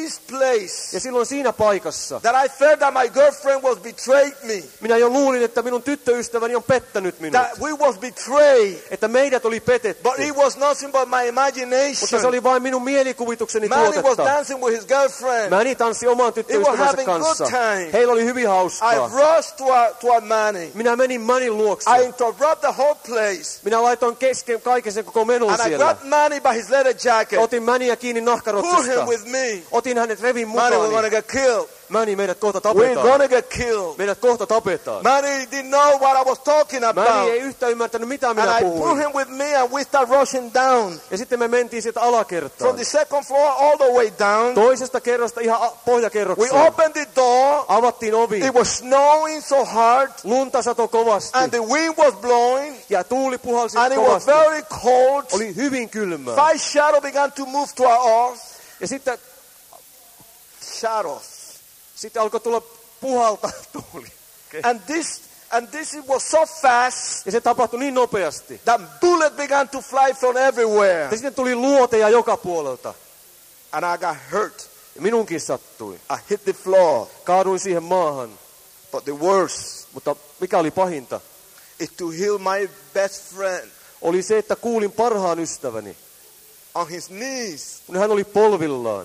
this place Ja silloin siinä paikassa that I felt that my girlfriend was betrayed me. minä jo luulin, että minun tyttöystäväni on pettänyt minut. That we was betrayed. Että meidät oli petetty. But it was nothing but my Mutta se imagination. oli vain minun mielikuvitukseni Manny was tuotetta. dancing with his girlfriend. Manny tanssi oman tyttöystävänsä having kanssa. good time. Heillä oli hyvin I hauskaa. rushed to Manny. Minä menin Manin luokse. I interrupted the whole place. Minä laitoin kesken kaiken sen koko menun And I siellä. grabbed Manny by his leather jacket. Otin Mania kiinni Pull nahkarotsista. him with me. Otin hänet revin Manny, we're mukaan. gonna get killed. Manny, meidät kohta We're tapetaan. gonna get killed. Meidät kohta tapetaan. Manny didn't know what I was talking Manny about. ei yhtään ymmärtänyt, mitä minä And I pulled puhuin. him with me and we start rushing down. Ja sitten me mentiin sieltä From alakertaan. the second floor all the way down. Toisesta kerrasta ihan We pohjakerrokseen. opened the door. Avattiin ovi. It was snowing so hard. Lunta satoi kovasti. And the wind was blowing. Ja tuuli puhalsi And it was kovasti. very cold. Oli hyvin kylmää. Five shadows began to move to our earth. Ja sitten Shadows. alkoi tulla puhaltaa tuuli. And this it was so fast Ja se tapahtui niin nopeasti. that bullets began to fly from everywhere. Ja sitten tuli luoteja joka puolelta. And I got hurt. Ja minunkin sattui. I hit the floor. Kaaduin siihen maahan. But the worst Mutta mikä oli pahinta? is to heal my best friend Oli se, että kuulin parhaan ystäväni. on his knees Kun hän oli polvillaan.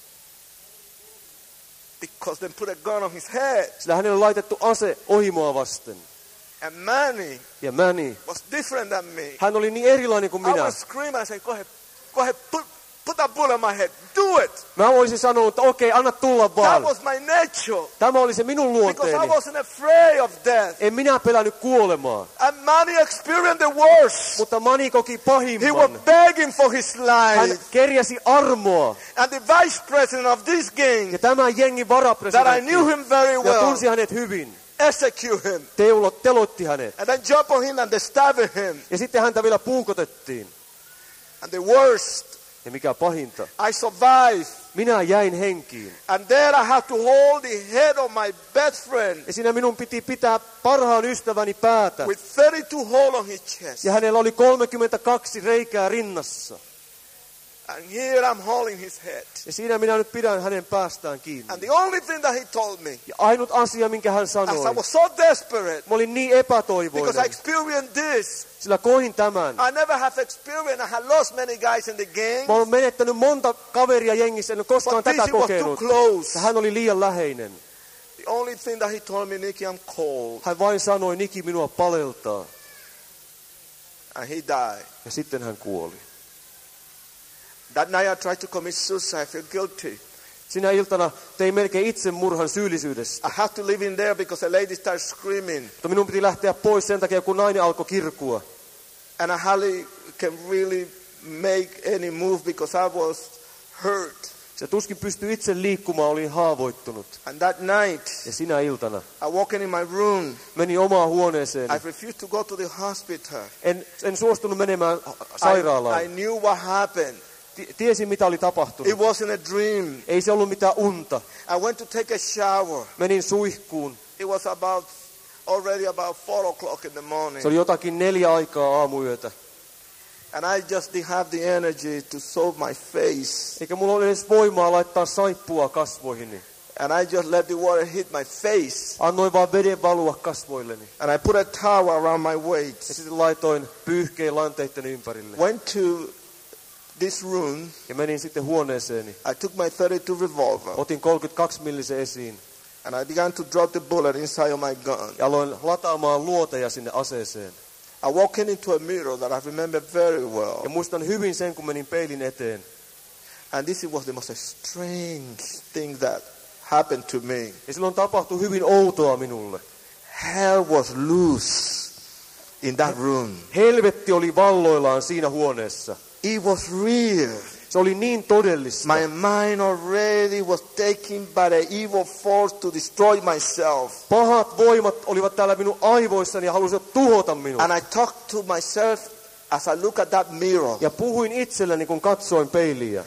because they put a gun on his head. Sillä hänelle laitettu ase ohimoa vasten. And Manny Ja Manny. was different than me. Hän oli niin erilainen kuin I minä. was screaming. I said, go ahead, put that bullet in my head. Do it. Mä olisin sanonut, että okei, anna tulla That vaan. was my nature. Tämä oli se minun Because I luonteeni. wasn't afraid of death. En minä pelännyt kuolemaa. And Manny experienced the worst. Mutta Mani koki He was pahimman. begging for his Hän life. kerjäsi armoa. And the vice president of this gang, Ja tämä jengin that I varapresidentti, knew him very ja well, tunsi hänet hyvin, execute him. teloitti hänet. And then jump on him and they stabbed him. Ja sitten häntä vielä puukotettiin. And the worst, Ja mikä pahinta, I survived. minä jäin henkiin. And then I had to hold the head of my best friend Ja siinä minun piti pitää parhaan ystäväni päätä. with 32 holes on his chest. Ja hänellä oli 32 reikää rinnassa. And here I'm holding his head. Ja siinä minä nyt pidän hänen päästään kiinni. And the only thing that he told me, Ja ainut asia, minkä hän as sanoi, I was so desperate, mä olin niin because I epätoivoinen, experienced this, sillä koin tämän. I never have experienced, I had lost many guys in the gang, Mä olen menettänyt monta kaveria jengissä, en ole koskaan but this tätä he was too kokenut. close. Ja hän oli liian läheinen. The only thing that he told me, Nicky, I'm cold. Hän vain sanoi, Niki, minua paleltaa. And he died. Ja sitten hän kuoli. That night I tried to commit suicide. I felt guilty. Sinä iltana tein melkein itsemurhan syyllisyydestä. I had to live in there because a lady started screaming. Mutta minun piti lähteä pois sen takia, kun nainen alkoi kirkua. And I hardly can really make any move because I was hurt. Se tuskin pystyi itse liikkumaan, olin haavoittunut. And that night, Ja sinä iltana I walked in my room. menin omaan huoneeseeni. I refused to go to the hospital. En suostunut menemään sairaalaan. I knew what happened. Tiesin, mitä oli tapahtunut. It wasn't a dream. Ei se ollut mitään unta. I went to take a shower. Menin suihkuun. It was already about 4 o'clock in the morning. Se oli jotakin 4 aikaa aamuyötä. And I just didn't have the energy to soap my face. Eikä mulla ole edes voimaa laittaa saippua kasvoihini. And I just let the water hit my face. Annoin vaan veden valua kasvoilleni. And I put a towel around my Ja waist. sitten laitoin pyyhkeen lanteitten ympärille. Went to this room. Ja menin sitten huoneeseeni. I took my 32 revolver. Otin 32 millisen esiin. And I began to drop the bullet inside of my gun. Ja aloin lataamaan luoteja sinne aseeseen. I walked into a mirror that I remember very well. Ja muistan hyvin sen, kun menin peilin eteen. And this was the most strange thing that happened to me. Ja silloin tapahtui hyvin outoa minulle. Hell was loose in that room. Helvetti oli valloillaan siinä huoneessa. It was real. Se oli niin todellista. My mind already was taken by the evil force to destroy myself. Pahat voimat olivat täällä minun aivoissani ja halusivat tuhota minut. And I talked to myself as I look at that mirror. Ja puhuin itselleni, kun katsoin peiliä.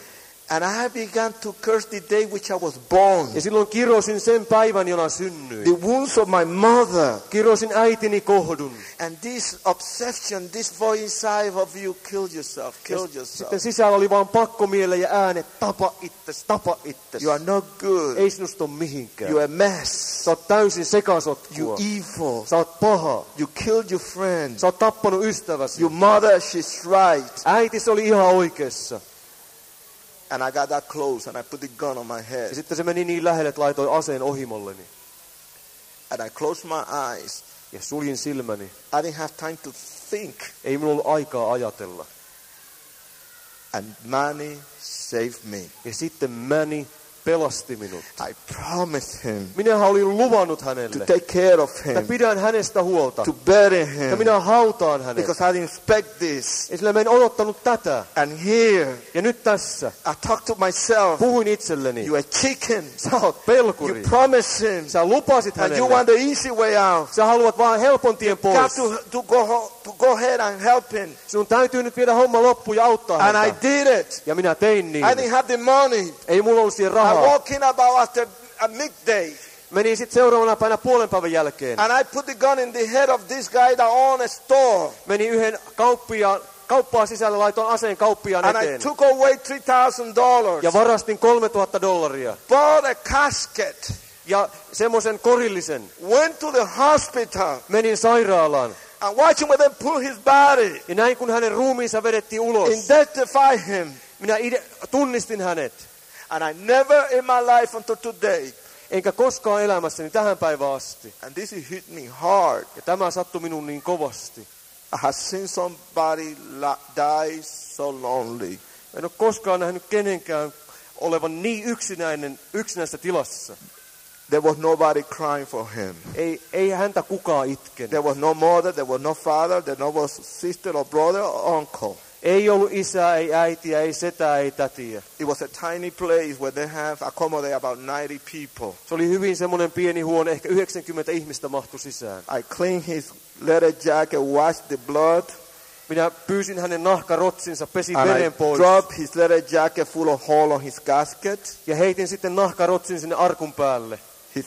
And I began to curse the day which I was born. Ja silloin kirosin sen päivän, jona synnyin. The wounds of my mother. Kirosin äitini kohdun. And this obsession, this voice inside of you, kill yourself, kill yourself. Sitten sisällä oli vaan pakkomiele ja äänet, tapa itses, tapa itses. You are not good. Ei sinusta ole mihinkään. You are a mess. Sä oot täysin sekasotkua. You evil. Sä oot paha. You killed your friend. Sä oot tappanut ystäväsi. Your mother, she's right. Äitis oli ihan oikeassa. And I got that close and I put the gun on my head. Ja sitten se meni niin lähelle, että laitoin aseen ohimolleni. And I closed my eyes. Ja suljin silmäni. I didn't have time to think. Ei minulla ollut aikaa ajatella. And Manny saved me. Ja sitten Manny pelasti minut. I promised him. Minähän olin luvannut To hänelle. take care of Että him. pidän hänestä huolta. To bury Ja him. minä hautaan hänet. Because I didn't expect this. Ja sillä mä en odottanut tätä. And here, Ja nyt tässä. I talked to myself. Puhuin itselleni. You are chicken. Sä oot pelkuri. You promised him. Sä lupasit And you hänelle. want the easy way out. Sä haluat vaan helpon tien You got pois. to go ahead and help him. Sun täytyy nyt viedä homma loppuun ja auttaa And I häntä. did it. Ja minä tein niin. I didn't have the money. Ei mulla ollut siihen I rahaa. walked in about after a midday. Menin sitten seuraavana päivänä puolen päivän jälkeen. And I put the gun in the head of this guy that owned a store. Menin yhden kauppaan sisälle, laitoin aseen kauppiaan And I eteen. took away $3,000. Ja varastin $3,000. Bought a casket. Ja semmoisen korillisen. Went to the hospital. Menin sairaalaan. And watching when they pull his body. Ja näin kun hänen ruumiinsa vedettiin ulos. Identify him. Minä tunnistin hänet. And I never in my life until today. Enkä koskaan elämässäni tähän päivään asti. And this hit me hard. Ja tämä sattui minun niin kovasti. I have seen somebody die so lonely. En ole koskaan nähnyt kenenkään olevan niin yksinäisessä tilassa. There was nobody crying for him. Ei häntä kukaan itkenyt. There was no mother, there was no father, there was sister or brother or uncle. Ei ollut isää, ei äitiä, ei setää, ei tätiä. It was a tiny place where they have accommodate about 90 people. Se oli hyvin semmoinen pieni huone, ehkä 90 ihmistä mahtui sisään. I cleaned his leather jacket, washed the blood. Minä pyysin hänen nahkarotsinsa, pesin And veren I pois. dropped his leather jacket full of hole on his casket. Ja heitin sitten nahkarotsin sinne arkun päälle. His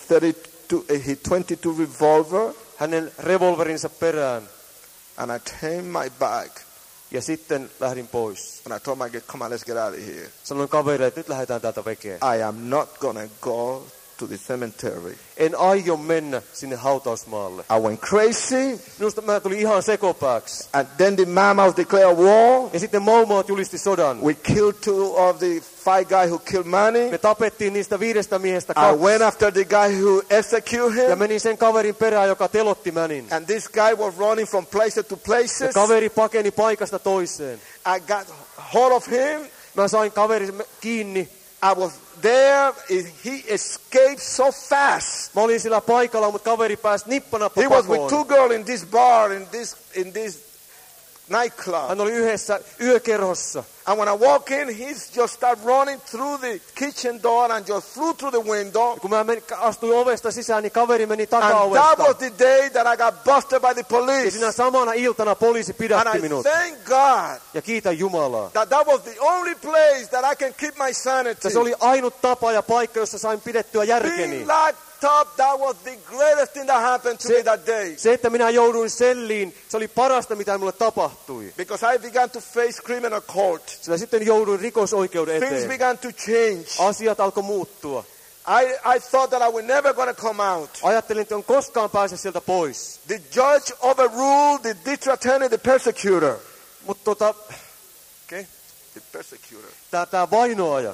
22 revolver. Hänen revolverinsa perään. And I turned my back. Ja sitten lähdin pois. And I told my kid, come on, let's get out of here. Sanoin kavereille, että nyt lähdetään täältä vekeen. I am not gonna go to the cemetery. En aio mennä sinne hautausmaalle. I went crazy. Minusta mä tulin ihan sekopääksi. And then the Mammoth declared war. Ja sitten Maumaat julisti sodan. We killed 2 of the 5 guys who killed Manny. Me tapettiin niistä 5 miehestä I 2. went after the guy who executed Ja him. menin sen kaverin perään, joka telotti Manin. And this guy was running from places to Ja places. kaveri pakeni paikasta toiseen. I got hold of him. Mä sain kaverin kiinni. I was there. He escaped so fast. Mä olin sillä paikalla, mutta kaveri pääsi nippanappa He was with pakoon. 2 girls in this bar, in this nightclub. Hän oli yhdessä yökerhossa. And when I walk in, he just started running through the kitchen door and just flew through the window. Ja kun mä astuin ovesta sisään, niin kaveri meni And that takaovesta. was the day that I got busted by the Ja police. sinä samana iltana poliisi And pidätti I minut. thank God Ja kiitän Jumalaa. that was the only place that I can keep my sanity. Se oli ainut tapa ja paikka, jossa sain pidettyä järkeni. Being locked up, that was the greatest thing that happened to me that day. Se, että minä jouduin selliin, se oli parasta, mitä minulle tapahtui. Because I began to face criminal court. Sillä sitten jouduin rikosoikeuden Things eteen. began to change. Asiat alkoi muuttua. I thought that I was never going to come out. Ajattelin, että en koskaan pääse sieltä pois. The judge overruled the district attorney, the persecutor. Mutta Okay? The persecutor. tämä vainoaja.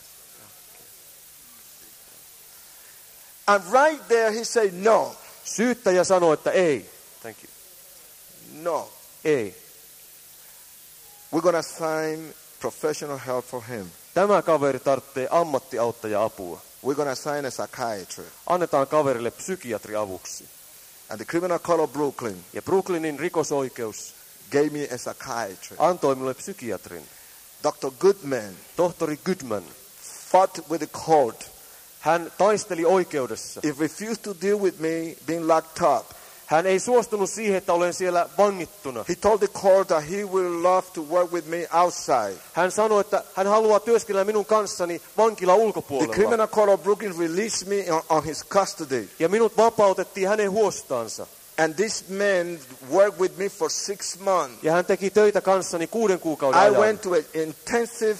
And right there he said, no, Syyttäjä sanoi, että ei. Thank you. no. Ei. We're going to assign professional help for him. Tämä kaveri tarvitsee ammattiauttaja-apua. We're going to assign a psychiatrist. Annetaan kaverille psykiatri avuksi. And the criminal court of Brooklyn Ja Brooklynin rikosoikeus gave me a psychiatrist. antoi minulle psykiatrin. Dr. Goodman Tohtori Goodman. fought with the court. Hän taisteli oikeudessa. He refused to deal with me being locked up. Hän ei suostunut siihen, että olen siellä vangittuna. He told the court that he will love to work with me outside. Hän sanoi, että hän haluaa työskennellä minun kanssani vankilan The ulkopuolella. criminal court of Brooklyn released me on his custody. Ja minut vapautettiin hänen huostaansa. And this man worked with me for 6 months. Ja hän teki töitä kanssani 6 kuukauden I ajan. went to intensive,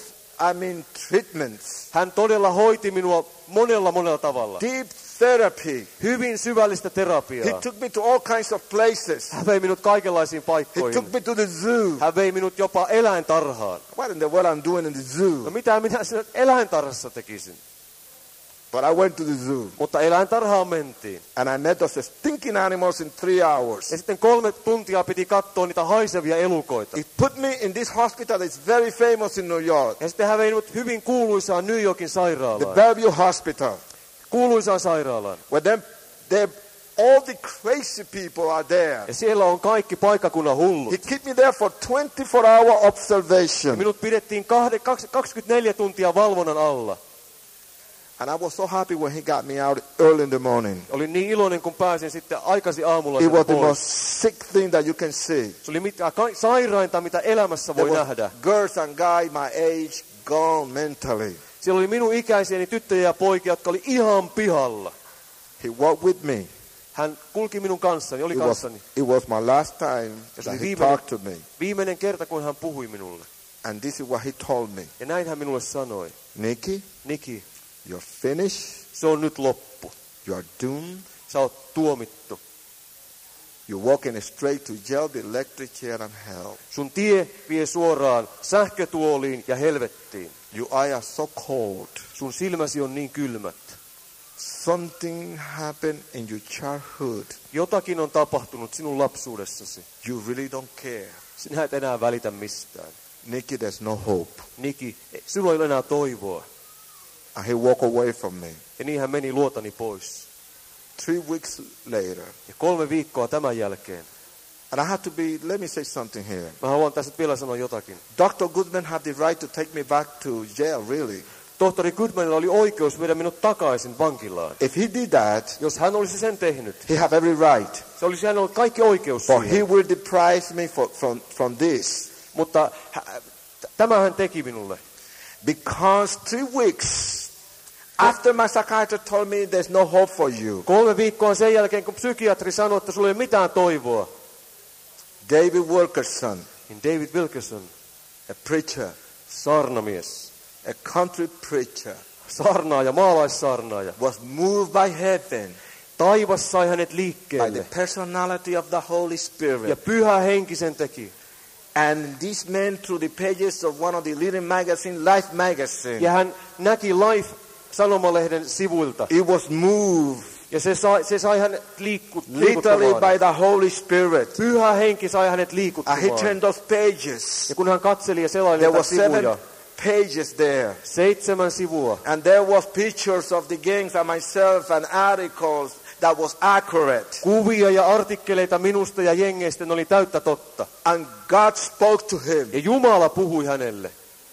treatments. Hän todella hoiti minua monella tavalla. Deep therapy. Hyvin syvällistä terapiaa. He took me to all kinds of places. Hän vei minut kaikenlaisiin He paikkoihin. took me to the zoo. Hän vei minut jopa eläintarhaan. What in the world I'm doing in the zoo? No mitä minä siinä eläintarhassa tekisin? But I went to the zoo. Mutta eläintarhaan mentiin. And I met those stinking animals in 3 hours. Ja sitten 3 tuntia piti katsoa niitä haisevia elukoita. He put me in this hospital that's very famous in New York. Ja sitten hän vei minut hyvin kuuluisaan New Yorkin The sairaalaan. Bellevue Hospital. Kuuluisaan sairaalaan. Where all the crazy people are there. Ja siellä on kaikki paikkakunnan hullut. He kept me there for 24-hour Ja observation. minut pidettiin 24 tuntia valvonnan alla. And I was so happy when he got me out early in the morning. Olin niin iloinen, kun pääsin sitten aikaisin aamulla It sieltä was the pois. most sick thing that you can see. Se oli sairainta, mitä elämässä voi There was nähdä. girls and guys my age gone mentally. Siellä oli minun ikäisiäni tyttöjä ja poikia, jotka oli ihan pihalla. He walked with me. Hän kulki minun kanssani, oli It kanssani. was my last time Se that oli he talked to me. viimeinen kerta, kun hän puhui minulle. And this is what he told me. Ja näin hän minulle sanoi. Niki, you're finished. se on nyt loppu. You are doomed. Sä oot tuomittu. You're walking straight to jail, the electric chair and hell. Sun tie vie suoraan sähkötuoliin ja helvettiin. Your eyes are so cold. Sun silmäsi on niin kylmät. Something happened in your childhood. Jotakin on tapahtunut sinun lapsuudessasi. You really don't care. Sinä et enää välitä mistään. Nikki, there's no hope. Niki, sinulla ei ole enää toivoa. And he walked away from me. Ja niin hän meni luotani pois. 3 weeks later. Ja 3 viikkoa tämän jälkeen. And I have to let me say something here. Mä haluan tässä vielä sanoa jotakin. Dr. Goodman had the right to take me back to jail, really. Tohtori Goodmanilla oli oikeus viedä minut takaisin vankilaan. If he did that, Jos hän olisi sen tehnyt, he have every right. se olisi hän ollut kaikki oikeus But he siihen. will deprive me from this. Mutta tämä hän teki minulle. Because 3 weeks after my psychiatrist told me there's no hope for you. 3 viikkoa sen jälkeen, kun psykiatri sanoi, että sulla ei ole mitään toivoa. David Wilkerson, Niin David Wilkerson, a preacher, saarnamies, a country preacher, saarnaaja, maalaissaarnaaja. was moved by heaven, Taivas sai hänet by liikkeelle. the personality of the Holy Ja Spirit. Pyhä Henki sen teki. And this man, through the pages of one of the leading magazine, Life magazine, Ja hän näki Life-sanomalehden sivuilta. he was moved Ja se sai hänet literally liikuttamaan. by the Holy Spirit. Pyhä Henki sai hänet And he liikuttamaan. turned those pages. Ja kun hän katseli ja selaili There näitä were 7 sivuja, pages there. 7 sivua. And there was pictures of the gangs and myself and articles that was accurate. Kuvia ja artikkeleita minusta ja jengeistä, ne oli täyttä totta. And God spoke to him. Ja Jumala puhui hänelle.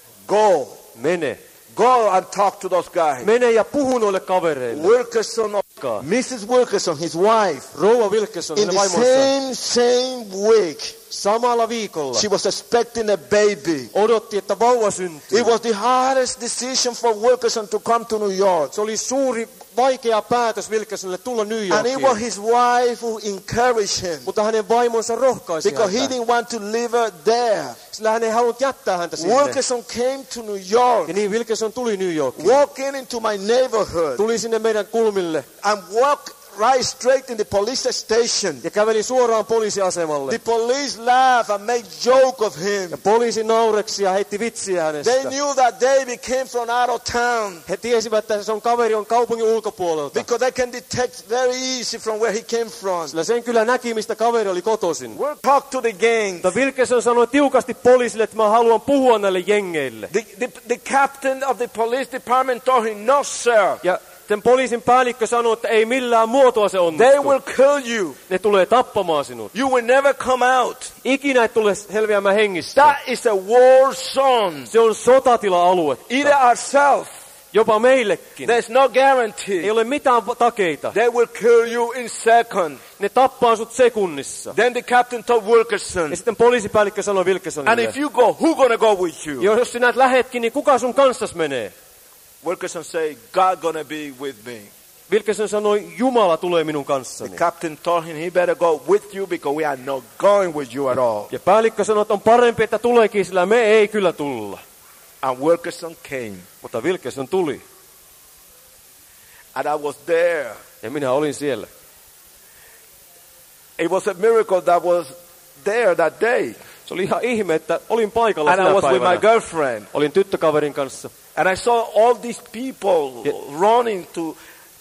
Go. Mene. Go and talk to those guys. Mene ja puhu noille kavereille. Wilkerson, Mrs. Wilkerson, his wife, Rouva Wilkerson, in hänen the vaimonsa, same week, samalla viikolla she was expecting a baby. odotti, että vauva syntyy. It was the hardest decision for Wilkerson to come to New York. Se oli suuri, vaikea päätös Wilkersonille tulla New And it was Yorkiin. his wife who encouraged him. Mutta hänen vaimonsa rohkaisi Because he häntä. didn't want to leave her there. Sillä hän ei halunnut jättää häntä sinne. Wilkerson came to New York, Ja niin Wilkerson tuli New Yorkiin. walked into my neighborhood, Tuli sinne meidän kulmille and walked right straight in the police station. ja käveli suoraan poliisiasemalle. The police laughed and made joke of him. Ja poliisi naureksi ja heitti vitsiä hänestä. They knew that David came from out of town He tiesivät, että se on kaveri on kaupungin ulkopuolelta. because they can detect very easy from where he came from. Sillä sen kyllä näki, mistä kaveri oli kotoisin. We'll talk to the gang. Mutta Wilkerson sanoi tiukasti poliisille, että mä haluan puhua näille jengeille. The captain of the police department told him, no sir, Ja sen poliisin päällikkö sanoi, että ei millään muotoa se they onnistu. will kill you. Ne tulee tappamaan sinut. You will never come out. Ikinä et tule selviämään hengistä. That is a war zone. Se on sotatila-alue. Either ourselves Jopa meillekin. There's no guarantee. Ei ole mitään takeita. They will kill you in second. Ne tappaa sut sekunnissa. Then the captain told Wilkerson, Ja sitten poliisipäällikkö sanoi and Wilkersonille, if you go, who gonna go with you? jos sinä lähetkin, niin kuka sun kanssas menee? Wilkerson said, God gonna be with me. Wilkerson sanoi, Jumala tulee minun The kanssani. captain told him he better go with you because we are not going with you at all. Ja päällikkö sanoi, että on parempi, että tuleekin, sillä me ei kyllä tulla. And Wilkerson came. Mutta Wilkerson tuli. And I was there. Ja minä olin siellä. It was a miracle that was there that day. Se oli ihan ihme, että olin paikalla And I sinä was with my päivänä. girlfriend. Olin tyttökaverin kanssa. And I saw all these people running to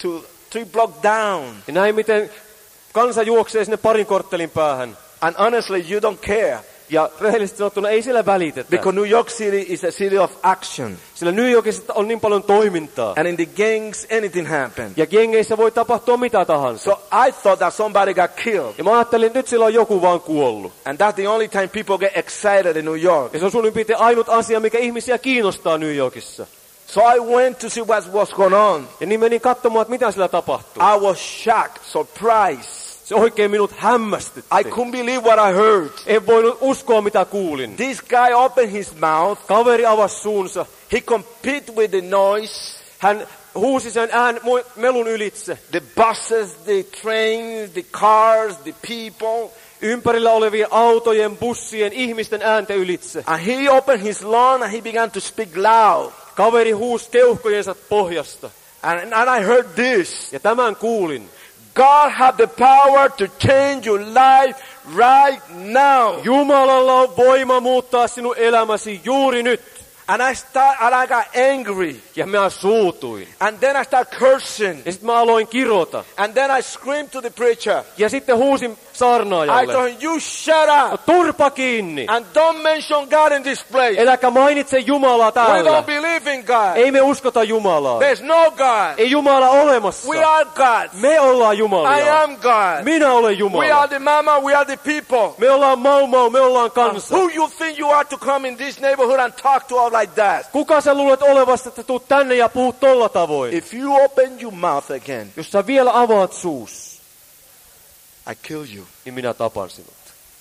3 blocks down. Ja näin, miten kansa juoksee sinne parin korttelin päähän. And honestly, you don't care. Ja rehellisesti sanottuna ei siellä välitetä. Because New York City is a city of action. Sillä New Yorkissa on niin paljon toimintaa. And in the gangs, anything happens. Ja gengeissä voi tapahtua mitä tahansa. So I thought that somebody got killed. Ja mä ajattelin, että nyt siellä on joku vaan kuollut. And that's the only time people get excited in New York. Ja se on suurin piirtein ainut asia, mikä ihmisiä kiinnostaa New Yorkissa. So I went to see what was going on. Ja niin menin katsomaan, että mitä siellä tapahtuu. I was shocked, surprised. Se oikein minut hämmästytti. I couldn't believe what I heard. En voinut uskoa, mitä kuulin. This guy opened his mouth. Kaveri avasi suunsa. He competed with the noise. Hän huusi sen melun ylitse. The buses, the trains, the cars, the people. Ympärillä olevien autojen, bussien, ihmisten ääntä ylitse. And he opened his lung and he began to speak loud. Kaveri huusi keuhkojensa pohjasta. And I heard this. Ja tämän kuulin. God have the power to change your life right now. Jumalalla on voima muuttaa sinun elämäsi juuri nyt. And I got angry. Ja minä suutuin. And then I start cursing. Ja sitten mä aloin kirota. And then I screamed to the preacher. Ja sitten huusin I saarnaajalle. told him, you shut No, up. turpa kiinni. And don't mention God in this place. Eläkä mainitse Jumalaa We täällä. don't believe in God. Ei me uskota Jumalaa. There's no God. Ei Jumala olemassa. We are God. Me ollaan I Jumalia. am God. Minä olen We are Jumala. the mama, we are the people. Me ollaan mau, me ollaan kansa. Who you think you are to come in this neighborhood and talk to us like that? Kuka sä luulet olevasta, että tuut tänne ja puhut tolla tavoin? If you open your mouth again, Jos sä vielä avaat suus, I kill you. niin minä tapan sinut.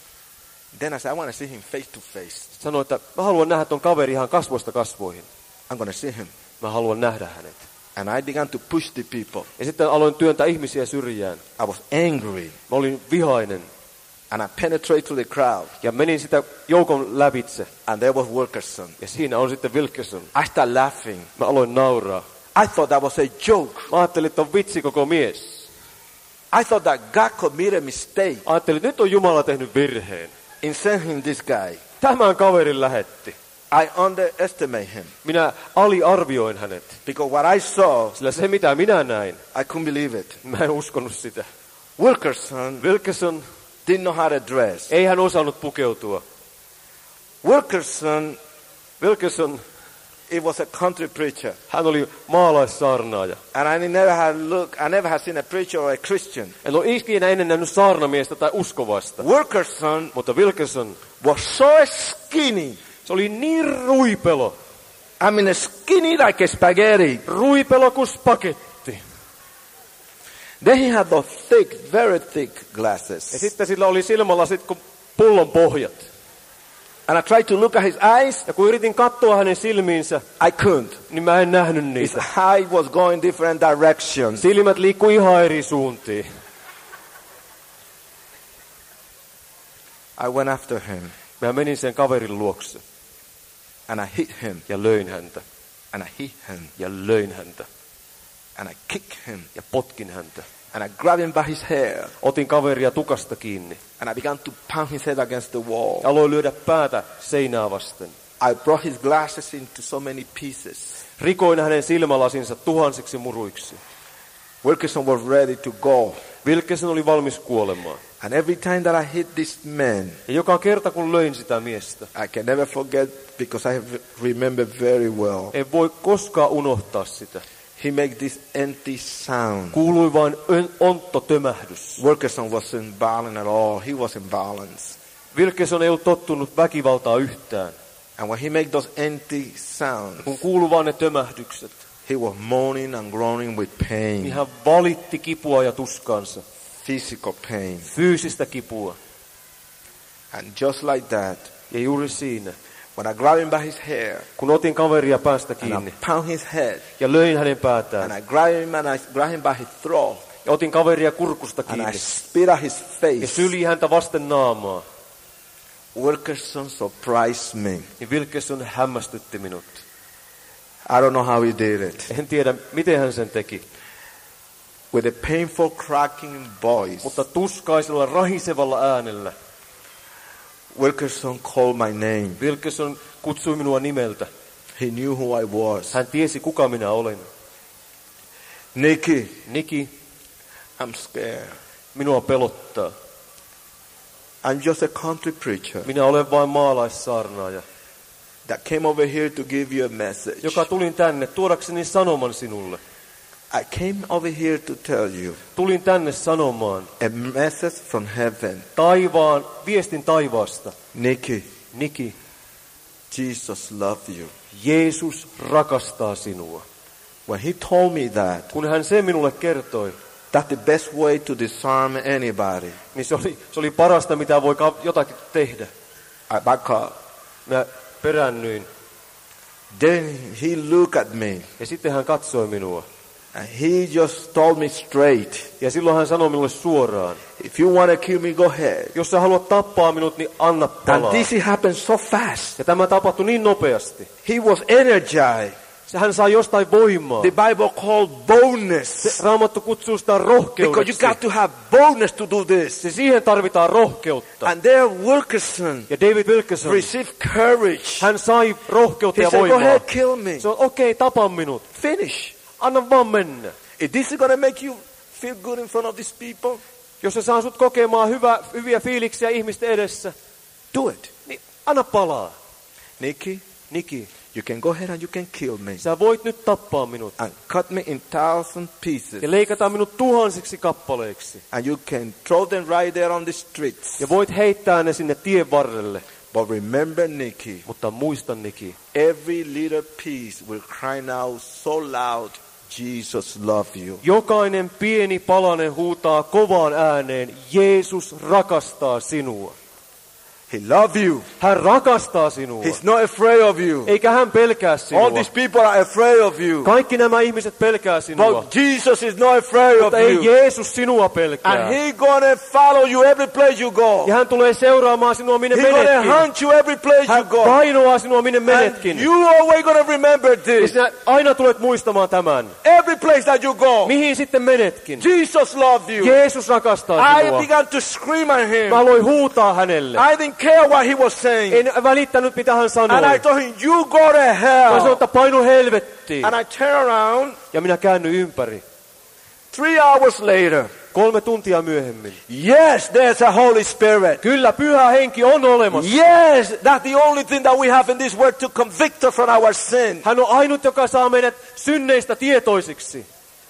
Then I said, I want to see him face to face. Sanoin, että mä haluan nähdä ton kaveri ihan kasvoista kasvoihin. I'm going to see him. Mä haluan nähdä hänet. And I began to push the people. Ja sitten aloin työntää ihmisiä syrjään. I was angry. Mä olin vihainen. And I penetrated to the crowd. Ja menin sitä joukon lävitse. And there was Wilkerson. Ja siinä on sitten Wilkerson. I started laughing. Mä aloin nauraa. I thought that was a joke. Mä ajattelin, että on vitsi koko mies. I thought that God committed a mistake Ajattelin, että nyt on Jumala tehnyt virheen. in sending this guy. Tämän kaverin lähetti. I underestimate him. Minä aliarvioin hänet. Because what I saw, Sillä se mitä minä näin, I couldn't believe it. mä en uskonut sitä. Wilkerson Wilkerson, didn't know how to dress. ei hän osannut pukeutua. Wilkerson, Wilkerson, it was a country preacher. hän oli maalaissaarnaaja. And I never had seen a preacher or a Christian. En ole ikinä ennen nähnyt saarnamiestä tai uskovasta. Wilkerson Mutta Wilkerson, was so skinny. se oli niin ruipelo. I mean, skinny like a spaghetti. Ruipelo kuin spagetti. Then he had those thick, very thick Ja glasses. sitten sillä oli silmälasit kuin pullon pohjat. And I tried to look at his eyes. Ja kun yritin katsoa hänen silmiinsä, I couldn't. niin mä en nähnyt His niitä. eye was going different directions. Silmät liikkui ihan eri suuntiin. I went after him Mä menin sen kaverin luokse and I hit him ja löin häntä. and I hit him Ja löin häntä. and I kicked him Ja potkin häntä. and I grabbed him by his hair Otin kaveria tukasta kiinni. and I began to pound his head against the wall. Ja aloin lyödä päätä seinää vasten. I brought his glasses into so many pieces. Rikoin hänen silmälasinsa tuhansiksi muruiksi. Wilkerson was ready to go. Wilkerson oli valmis kuolemaan. And every time that I hit this man, Ja joka kerta kun löin sitä miestä, I can never forget because I remember very well. en voi koskaan unohtaa sitä. He made this empty sound. Kuului vain ontto tömähdys. Wilkerson wasn't violent at all. He wasn't violent. Wilkerson ei ollut tottunut väkivaltaa yhtään. And when he made those empty sounds, Kun kuului vaan ne tömähdykset, he was moaning and groaning with pain, niin hän valitti kipua ja tuskaansa. physical pain. Fyysistä kipua. And just like that, Ja juuri siinä, when I grabbed him by his hair, kun otin kaveria päästä and kiinni I pound his head, ja löin hänen päätään. and I grabbed him by his throat, Ja otin kaveria kurkusta and I kiinni. spit at his Ja face, syljin häntä vasten naamaa. Wilkerson surprised me. Niin Wilkerson hämmästytti minut. I don't know how he did it. En tiedä, miten hän sen teki. With a painful cracking voice, Mutta tuskaisella, rahisevalla äänellä Wilkerson called my name. Wilkerson kutsui minua nimeltä. He knew who I was. Hän tiesi, kuka minä olen. Nicky, Niki, I'm scared. minua pelottaa. I'm just a country preacher Minä olen vain maalaissaarnaaja, that came over here to give you a message. joka tulin tänne tuodakseni sanoman sinulle. I came over here to tell you Tulin tänne sanomaan a message from heaven. viestin taivaasta. Nicky, Jesus loves you. Jeesus rakastaa sinua. When he told me that, Kun hän sen minulle kertoi, that's the best way to disarm anybody. niin se oli parasta, mitä voi jotakin tehdä. I back up. Mä peräännyin Then he looked at me ja sitten hän katsoi minua. and he just told me straight, Ja silloin hän sanoi minulle suoraan, if you want to kill me, go ahead. jos sä haluat tappaa minut, niin anna And palaa. this happened so fast. Ja tämä tapahtui niin nopeasti. He was energized. Hän sai jostain voimaa. The Bible called boldness. Raamattu kutsuu sitä Because you rohkeudeksi. got to have boldness to do this. Siihen tarvitaan rohkeutta. And there Wilkerson Ja David Wilkerson, received courage. hän sai rohkeutta He ja said, go voimaa. ahead, kill me. Se on okei, tapa minut. Finish. Anna vaan mennä. Is this going to make you feel good in front of these people? Jos se saa sut kokemaan hyviä fiiliksiä ihmisten edessä, Do it. niin anna palaa. Nicky, Niki, you can go ahead and you can kill me. sä voit nyt tappaa minut. And cut me in 1,000 pieces. Ja leikata minut tuhansiksi kappaleiksi. And you can throw them right there on the streets. Ja voit heittää ne sinne tien varrelle. But remember, Nicky, Mutta muista, Niki, every little piece will cry out so loud, Jesus love you. jokainen pieni palanen huutaa kovaan ääneen, Jeesus rakastaa sinua. He love you. Hän rakastaa sinua. He's not afraid of you. Eikä hän pelkää All sinua. these people are afraid of you. Kaikki nämä ihmiset pelkää sinua. But Jesus is not afraid of Mutta ei you. Jeesus sinua pelkää. And he gonna follow you every place you go. Ja hän tulee seuraamaan sinua minne He gonna menetkin. hunt you every place you Hän go. painoaa sinua minne And menetkin. you always gonna remember Ja this. sinä aina tulet muistamaan tämän. Every place that you go, Mihin sitten menetkin? Jesus loved you. Jeesus rakastaa I sinua. began to scream at him. Mä aloin huutaa hänelle. I didn't care what he was saying. En välittänyt, mitä hän sanoi. And I told him, you go to Mä sanoin, hell. että painu helvettiin. And I turned around. Ja minä käännyin ympäri. 3 hours later, 3 tuntia myöhemmin. yes, there's a Holy Spirit. Kyllä, pyhä henki on olemassa. Yes, that's the only thing that we have in this world to convict us from our sin. Hän on ainut, joka saa meidät synneistä tietoisiksi.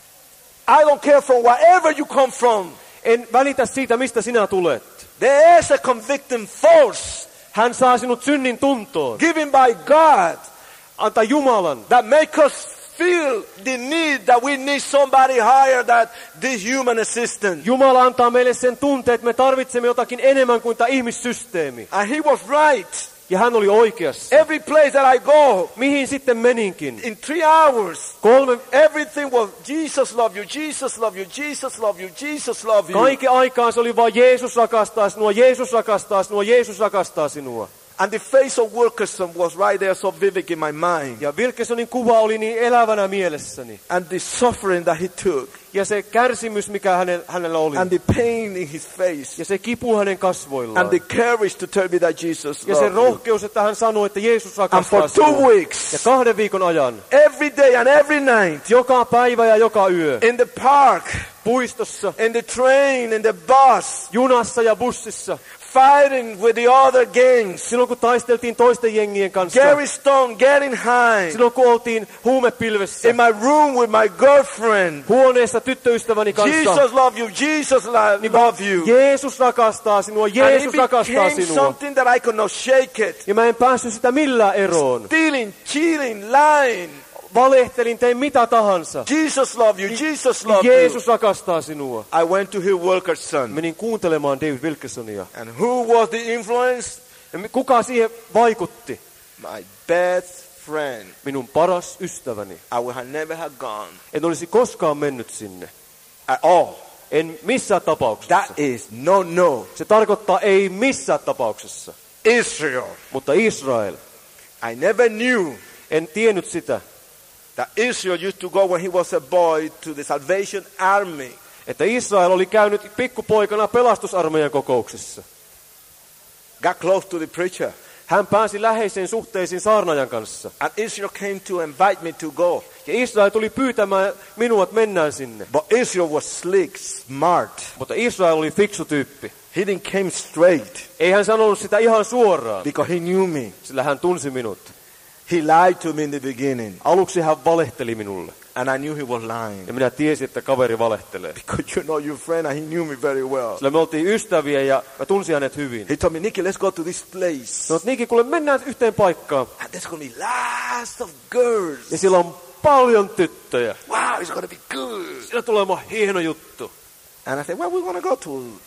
I don't care from wherever you come from. En välitä siitä, mistä sinä tulet. There is a convicting force Hän saa sinut synnin tuntoon. given by God Antaa Jumalan. that make us feel the need that we need somebody higher than this human assistant. Jumala antaa meille sen tunteen, että me tarvitsemme jotakin enemmän kuin tämä ihmissysteemi. And he was right. Ja hän oli oikeassa. Every place that I go, Mihin sitten meninkin? in 3 hours, 3, everything was Jesus love you, Jesus love you, Jesus love you, Jesus love you. kaiken aikaan se oli vaan Jeesus rakastaa sinua, Jeesus rakastaa sinua, Jeesus rakastaa sinua. And the face of Wilkerson was right there so vivid in my mind. Ja Wilkersonin kuva oli niin elävänä mielessäni. And the suffering that he took. Ja se kärsimys, mikä hänellä oli. And the pain in his face. Ja se kipu hänen kasvoillaan. And the courage to tell me that Jesus Ja se loved you. rohkeus, että hän sanoi, että Jeesus And rakastaa for 2 sinua. weeks, Ja 2 viikon ajan, every day and every night, joka päivä ja joka yö, in the park, puistossa, in the train, in the bus, junassa ja bussissa, fighting with the other gangs. silloin kun taisteltiin toisten jengien kanssa, Gary Stone getting high. silloin kun oltiin huumepilvessä, In my room with my girlfriend. huoneessa tyttöystäväni kanssa, Jesus love you, Jesus love you. Jeesus rakastaa sinua, And Jeesus it rakastaa became sinua. something that I could not shake it. Ja mä en päässyt sitä millään eroon. Stealing, cheating, lying, valehtelin, tein mitä tahansa. Jesus loved you. Jesus loved you. Jeesus rakastaa sinua. I went to hear Wilkerson. Menin kuuntelemaan David Wilkersonia. And who was the influence? Ja kuka siihen vaikutti? My best friend. Minun paras ystäväni. I would have never have gone. En olisi koskaan mennyt sinne. At all. En missään tapauksessa. That is no. Se tarkoittaa ei missään tapauksessa. Israel. Mutta Israel. I never knew En tiennyt sitä, that Israel used to go when he was a boy to the Salvation Army. että Israel oli käynyt pikkupoikana pelastusarmeijan kokouksissa. Got close to the preacher. Hän pääsi läheiseen suhteisiin saarnaajan kanssa. And Israel came to invite me to go. Ja Israel tuli pyytämään minua, että mennään sinne. But Israel was slick, smart. Mutta Israel oli fiksu tyyppi. He didn't came straight. Ei hän sanonut sitä ihan suoraan, Because he knew me. sillä hän tunsi minut. He lied to me in the beginning. Aluksi hän valehteli minulle. And I knew he was lying. Ja minä tiesin, että kaveri valehtelee. Because you know your friend and he knew me very well. Sillä me oltiin ystäviä ja mä tunsin hänet hyvin. He told me, Nicky, let's go to this place. Sanoit, Niki, kuule mennään yhteen paikkaan. And there's going to be lots of girls. Ja siellä on paljon tyttöjä. Wow, it's going to be good. Siellä tulee olemaan hieno juttu. And I said, well, we want to go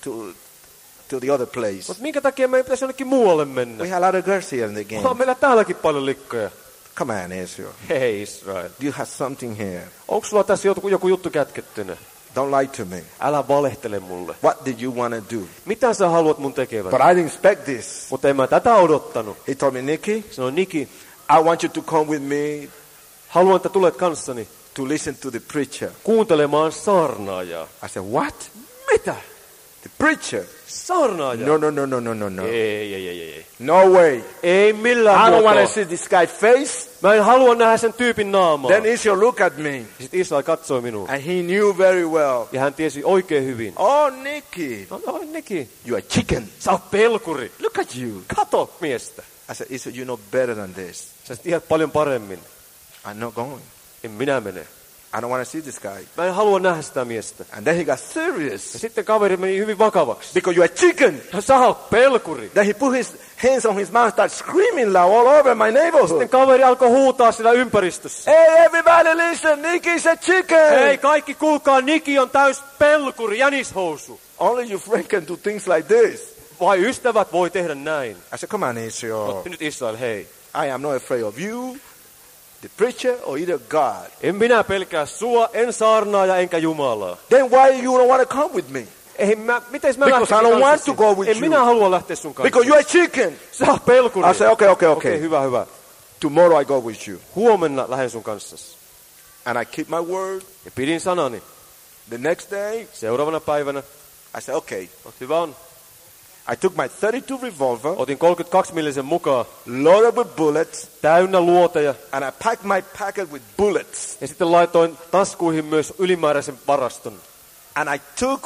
to the other place. Mutta minkä takia meidän pitäisi jonnekin muualle mennä? We have a lot of girls here in the game. On meillä täälläkin paljon likkoja. Come on, Israel. Hei Israel. You have something here. Onko sulla tässä joku juttu kätkettynä? Don't lie to me. Älä valehtele mulle. What did you want to do? Mitä sä haluat mun tekevän? But I didn't expect this. Mutta en mä tätä odottanut. He told me, Nicky, Sanoin, Niki, I want you to come with me haluan, että tulet kanssani to listen to the preacher. kuuntelemaan saarnaajaa. I said, what? Mitä? The preacher? Saarnaajaa? No. Ei. No way. Ei millään I don't muotoa. want to see this guy's face. Mä en halua nähdä sen tyypin naamaa. Then Israel looked at me. Sitten Israel katsoi minuun. And he knew very well. Ja hän tiesi oikein hyvin. Oh, Nicky, No, Niki, you're a chicken. sä oot pelkuri. Look at you. Kato miestä. I said, Israel, you know better than this. Sä tiedät paljon paremmin. I'm not going. En minä mene. I don't want to see this guy. Mä en halua nähdä sitä miestä. And then he got Ja serious. sitten kaveri meni hyvin vakavaksi. Because you're a chicken. Sä oot pelkuri. Then he put his hands on his mouth, started screaming loud all over my neighborhood. Sitten kaveri alkoi huutaa siellä ympäristössä. Hey, everybody listen, Nicky's a chicken. Hei, kaikki kuulkaa, Niki on täys pelkuri, jänishousu. Only your friend can do things like this. Vai ystävät voi tehdä näin? I said, come on, Israel. Nyt Israel, hei. I am not afraid of you, the preacher, or either God. En minä pelkää sua, en saarnaaja enkä Jumalaa. Then why you don't want to come with me? Miten mä Because I don't want to go with En you. minä halua lähteä sun kanssa. Because you're a chicken. Sä oot pelkuri. I said, okay. Okei, hyvä. Tomorrow I go with you. Huomenna lähden sun kanssasi. And I keep my word. Ja pidin sanani. The next day, Seuraavana päivänä, I said, okay. hyvä on. I took my 32 revolver, Otin 32 millisen mukaan, loaded with bullets, täynnä luoteja. and I packed my packet with bullets. Ja sitten laitoin taskuihin myös ylimääräisen varaston. And I took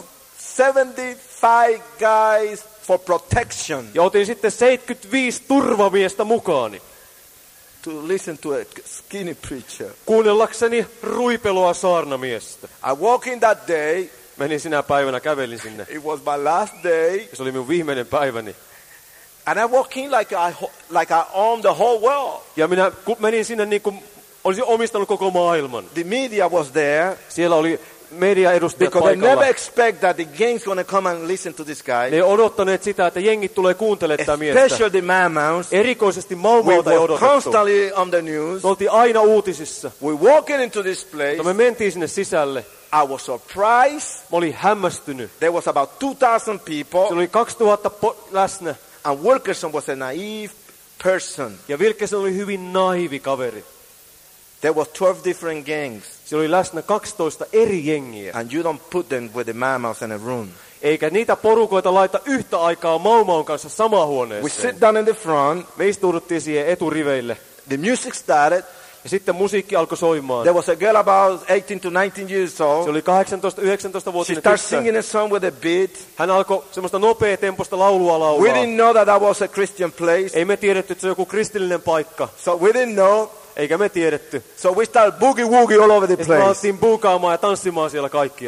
75 guys for protection Ja otin sitten 75 turvamiestä mukaani. to listen to a skinny preacher. Kuunnellakseni ruipeloa saarnamiestä. I walked in that day. Menin sinä päivänä, kävelin sinne. It was my last day. Ja se oli minun viimeinen päiväni. And I walked in like I owned the whole world. Ja minä menin sinne niin kuin olisin omistanut koko maailman. The media was there. Siellä oli mediaedustajat Because they paikalla. never expect that the gang's going to come and listen to this guy. Ne ei odottaneet sitä, että jengit tulee kuuntelemaan tätä miestä. Especially the Mau-Mau's. Erikoisesti We Mau-Mauta ei were odotettu. constantly on the news. Me oltiin aina uutisissa. We walked into this place. Mutta me mentiin sinne sisälle. I was surprised. Mä olin hämmästynyt. There was about 2,000 people. Se oli 2000 läsnä. And Wilkerson was a naive person. Ja Wilkerson oli hyvin naivi kaveri. There was 12 different gangs. Siellä oli läsnä 12 eri jengiä. And you don't put them with the Mau-Mau's in a room. Eikä niitä porukoita laita yhtä aikaa Mau-Maun kanssa samaan We huoneeseen. sit down in the front. Me istuuduttiin siihen eturiveille. The music started. Ja sitten musiikki alkoi soimaan. There was a girl about 18 to 19 years Se old. oli 18-19-vuotiainen She started tyttö. singing a song with a beat. Hän alkoi semmoista nopeatempoista laulua We laulaa. didn't know that was a Christian place. Ei me tiedetty, että se on joku kristillinen paikka. So we didn't know. Eikä me tiedetty. So we started boogie woogie all over the Ja sitten me place. alettiin buukaamaan ja tanssimaan siellä kaikkialla.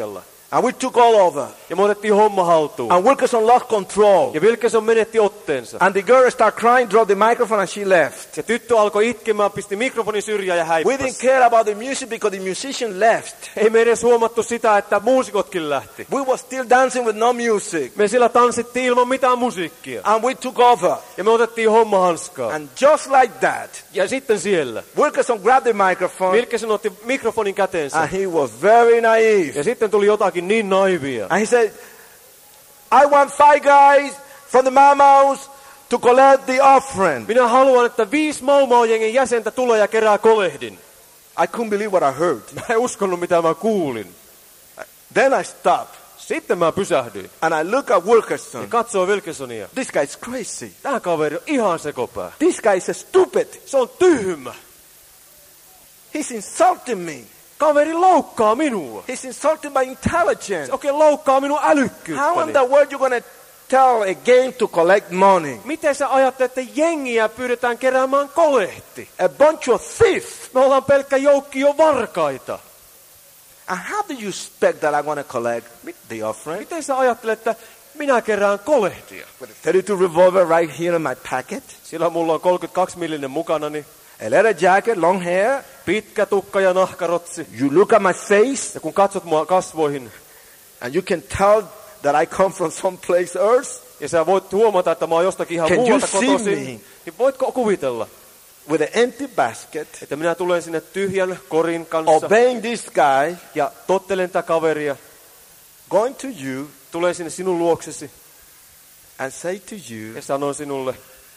And we took all over. Ja me otettiin homma haltuun. And Wilkerson lost control. Ja Wilkerson menetti otteensa. And the girl started crying, dropped the microphone, and she left. Ja tyttö alkoi itkemään, pisti mikrofonin syrjään ja We häippäsi. didn't care about the music because the musician left. Ei me edes huomattu sitä, että muusikotkin lähti. We were still dancing with no music. Me sillä tanssittiin ilman mitään musiikkia. And we took over. Ja me otettiin homma hanskaan. And just like that, Ja sitten siellä Wilkerson grabbed the microphone. Wilkerson otti mikrofonin käteensä. And he was very naive. Ja sitten tuli jotakin niin naivia. And he said, I want 5 guys from the Maus to collect the offering. Minä haluan, että 5 Mau-Mau-jengin jäsentä tulee ja kerää kolehdin. I couldn't believe what I heard. Mä en uskonut, mitä mä kuulin. Then I stopped. Sitten mä pysähdyin. And I look at Wilkerson. Ja katsoin Wilkersonia. This guy is crazy. Tämä kaveri on ihan sekopää. This guy is stupid. Se on tyhmä. He's insulting me. Kaveri loukkaa minua. He's insulting my intelligence. Se oikein loukkaa minun How in älykkyyttäni. the world you going to tell a game to collect money? Miten sä ajattelet, että jengiä pyydetään keräämään kolehti? A bunch of thieves. Me ollaan pelkkä joukkio varkaita. And how do you expect that I'm going to collect the offering? Miten sä ajattelet, että minä kerään kolehtia? With a 32 revolver right here in my pocket. Sillä mulla on 32 millinen mukanani. A leather jacket, long hair. Pitkä tukka ja nahkarotsi. You look at my face. Ja kun katsot mua kasvoihin. And you can tell that I come from some place else. Ja sä voit huomata, että mä oon jostakin ihan Can you muualta see kotoisin. me? Niin voitko kuvitella, With an empty basket. että minä tulen sinne tyhjän korin kanssa. Obeying this guy. Ja tottelen tätä kaveria. Going to you. Tulen sinne sinun luoksesi. And say to you. Ja sanon sinulle.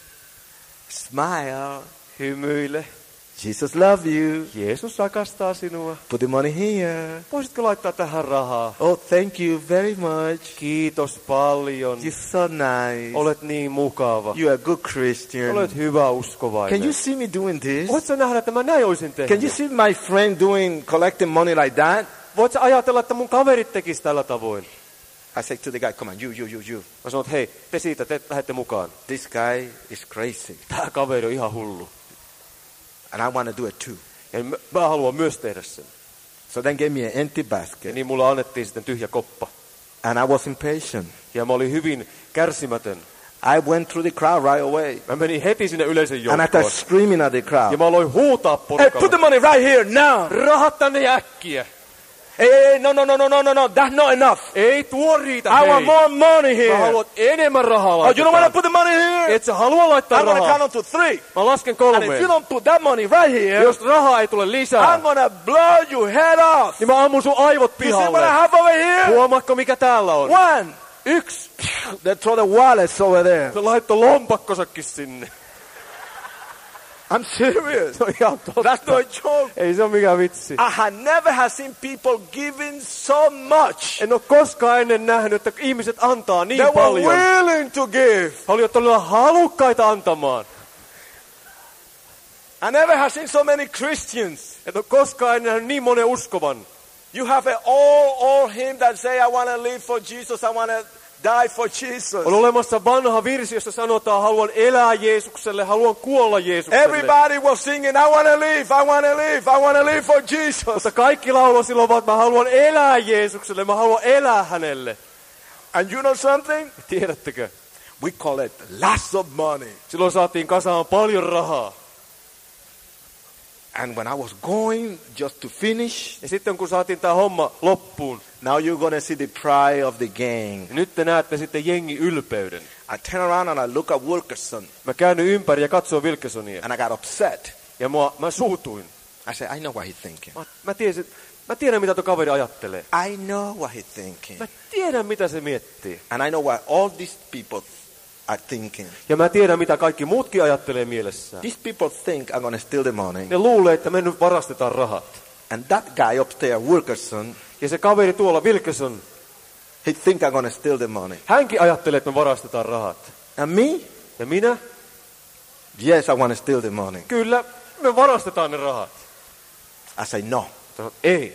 Smile. Hymyile. Jesus love you. Jeesus rakastaa sinua. Put the money here. Voisitko laittaa tähän rahaa? Oh, thank you very much. Kiitos paljon. You're so nice. Olet niin mukava. You're a good Christian. Olet hyvä uskovainen. Can you see me doing this? Voitko nähdä, että mä näin olisin tehnyt? Can you see my friend collecting money like that? Voitko ajatella, että mun kaverit tekis tällä tavoin? I said to the guy, come on, you. Mä sanon, että hei, te siitä, te lähdette mukaan. This guy is crazy. Tää kaveri on ihan hullu. And I want to do it too. Ja mä haluan myös tehdä sen. So then gave me an empty Ja basket. niin mulle annettiin sitten tyhjä koppa. And I was impatient. Ja mä olin hyvin kärsimätön. I went through the crowd right away. Mä menin heti sinne yleisön And I joukkoon. started screaming at the crowd. Ja mä aloin huutaa Hey, porukalle. put the money right here now. Rahat tänne äkkiä. Hey, no. That's not enough. Ei tuo riitä, I hei. want more money Mä here. haluan enemmän rahaa Oh, you don't want to laittaa. put the money here? Et sä halua laittaa I'm going to rahaa. count on to 3. Mä lasken And if 3. you don't put that money right here, Jos rahaa ei tule lisää, I'm going to blow your head off. niin mä ammun sun aivot You see what I pihalle. have over here? Huomaatko mikä täällä on? 1. 1. They throw the wallets over there. Se laittoi lompakkosakin sinne. I'm serious. Se on ihan totta. That's no joke. Ei se ole mikään vitsi. I had never have seen people giving so much. En ole koskaan ennen nähnyt, että ihmiset antaa niin They were paljon. willing to give. He olivat todella halukkaita antamaan. I never have seen so many Christians. En ole koskaan ennen nähnyt niin monen uskovan. You have an all hymn that say, I want to live for Jesus, I want to die for Jesus. On olemassa vanha virsi, jossa sanotaan, haluan elää Jeesukselle, haluan kuolla Jeesukselle. Everybody was singing, I want to live, I want to live, I want to live for Jesus. Mutta kaikki lauloi silloin vaan, että mä haluan elää Jeesukselle, mä haluan elää hänelle. And you know something? Tiedättekö? We call it lots of money. Silloin saatiin kasaan paljon rahaa. And when I was going just to finish, Ja sitten kun saatiin tää homma loppuun, now you're going to see the pride of the gang. niin nyt te näette sitten jengi ylpeyden. I turn around and I look at Wilkerson Mä käännyin ympäri ja katsoin Wilkersonia. and I got upset. Ja mä suutuin. I said, I know what he's thinking. Mä tiedän, mitä tuo kaveri ajattelee. I know what he's thinking. Mä tiedän, mitä se miettii. And I know what all these people are thinking. Ja mä tiedän, mitä kaikki muutkin ajattelee mielessään. These people think I'm going to steal the money. Ne luulee, että me nyt varastetaan rahat. And that guy upstairs, Wilkerson, Ja se kaveri tuolla, Wilkerson, he think I'm going to steal the money. hänkin ajattelee, että me varastetaan rahat. And me? Ja minä? Yes, I want to steal the money. Kyllä, me varastetaan ne rahat. I say, no. Sanoin, ei.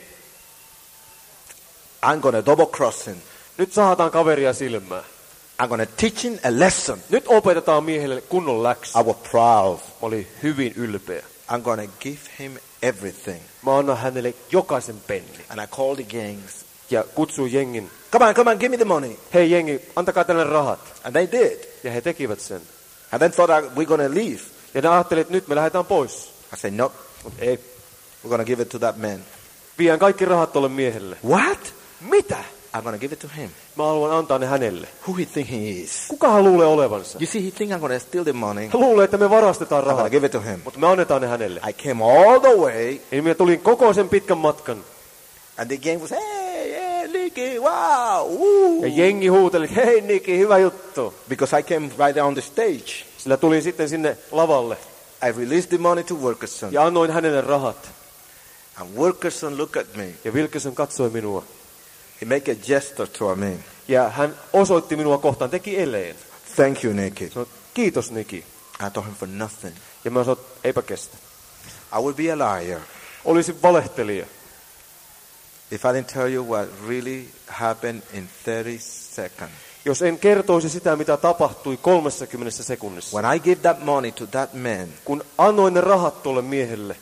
I'm going to double cross him. Nyt sahataan kaveria silmään. I'm going to teach him a lesson. Nyt opetetaan miehelle kunnon läksy. I was proud. Mä olin hyvin ylpeä. I'm going to give him everything. Mä annan hänelle jokaisen pennin. And I called the gangs. ja kutsui jengin. Come on, give me the money. Hei jengi, antakaa tänne rahat. And they did. Ja he tekivät sen. And then thought we're going to leave. Ja ne ajattelivat, että nyt me lähdetään pois. I said, no, Mutta ei. we're going to give it to that man. Vien kaikki rahat tolle miehelle. What? Mitä? I'm going to give it to him. Mä haluan antaa ne hänelle. Who he think he is? Kuka hän luulee olevansa? You see, he think I'm going to steal the money. Hän luulee, että me varastetaan I'm going to rahat. give it to him. Mutta me annetaan ne hänelle. I came all the way. Eli minä tulin koko sen pitkän matkan. And the gang was, hey, Nicky, wow, woo. Ja jengi huuteli, hei Niki, hyvä juttu. Because I came right there on the stage. Sillä tulin sitten sinne lavalle. I released the money to Wilkerson. Ja annoin hänelle rahat. And Wilkerson looked at me. Ja Wilkerson katsoi minua. He made a gesture to me. Ja hän osoitti minua kohtaan, teki eleen. Thank you, Nicky. Sanoin, kiitos Niki. I told him for nothing. Ja mä sanoin, eipä kestä. I would be a liar Olisin valehtelija. if I didn't tell you what really happened in 30 seconds. Jos en kertoisi sitä, mitä tapahtui 30 sekunnissa. When I gave that money to that man, Kun annoin ne rahat tuolle miehelle,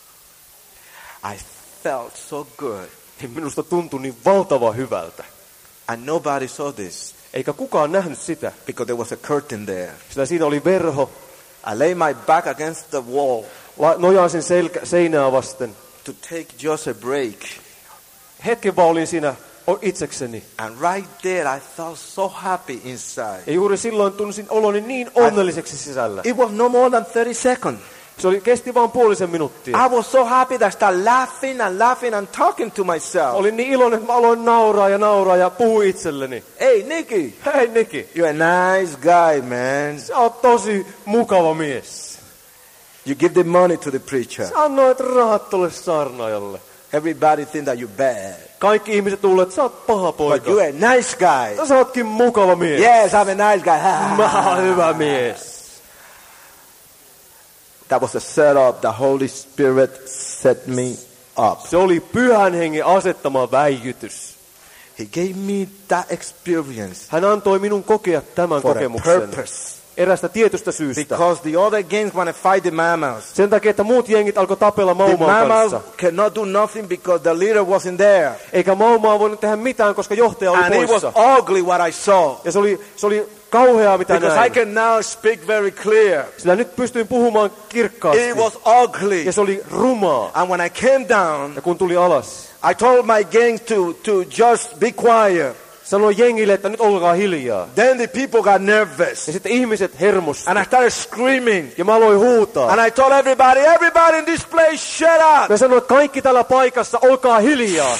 I felt so good. niin minusta tuntui niin valtavan hyvältä. And nobody saw this Eikä kukaan nähnyt sitä, because there was a curtain there. sillä siinä oli verho. I lay my back against the wall Nojasin seinää vasten. to take just a break. Hetken vaan olin siinä itsekseni. And right there I felt so happy inside. Ja juuri silloin tunsin oloni niin onnelliseksi sisällä. It was no more than 30 seconds. Kesti vain puolisen minuuttia. I was so happy that I started laughing and talking to myself. Olin niin iloinen, että mä aloin nauraa ja puhui itselleni. Hey, Nicky, Hei Niki, you're a nice guy, man. sä oot tosi mukava mies. You give the money to the preacher. Sä annoit rahat tolle saarnaajalle. Everybody think that you're bad. Kaikki ihmiset luulee, että sä oot paha poika. But you're a nice guy. Sä ootkin mukava mies. Yes, I'm a nice guy. Mä oon hyvä mies. That was a setup. The Holy Spirit set me up. Se oli Pyhän Hengen asettama väijytys. He gave me that experience Hän antoi minun kokea tämän for a kokemuksen. purpose. Erästä tietystä syystä. Because the other gangs want to fight the mammals. Sen takia, että muut jengit alkoi tapella The Maumaan mammals kanssa. cannot do nothing because the leader wasn't there. Eikä Maumaa voinut tehdä mitään, koska johtaja oli And it was poissa. ugly what I saw. Ja se oli kauheaa, mitä Because I näin. can now speak very clear. Sillä nyt pystyin puhumaan kirkkaasti. It was ugly. Ja se oli rumaa. And when I came down, Ja kun tuli alas, I told my gang to just be quiet. sanoin jengille, että nyt olkaa hiljaa. Then the people got nervous. Ja sitten ihmiset hermostuivat. And I started screaming. Ja mä aloin huutaa. And I told everybody in this place, shut up. Mä sanoin, että kaikki täällä paikassa, olkaa hiljaa.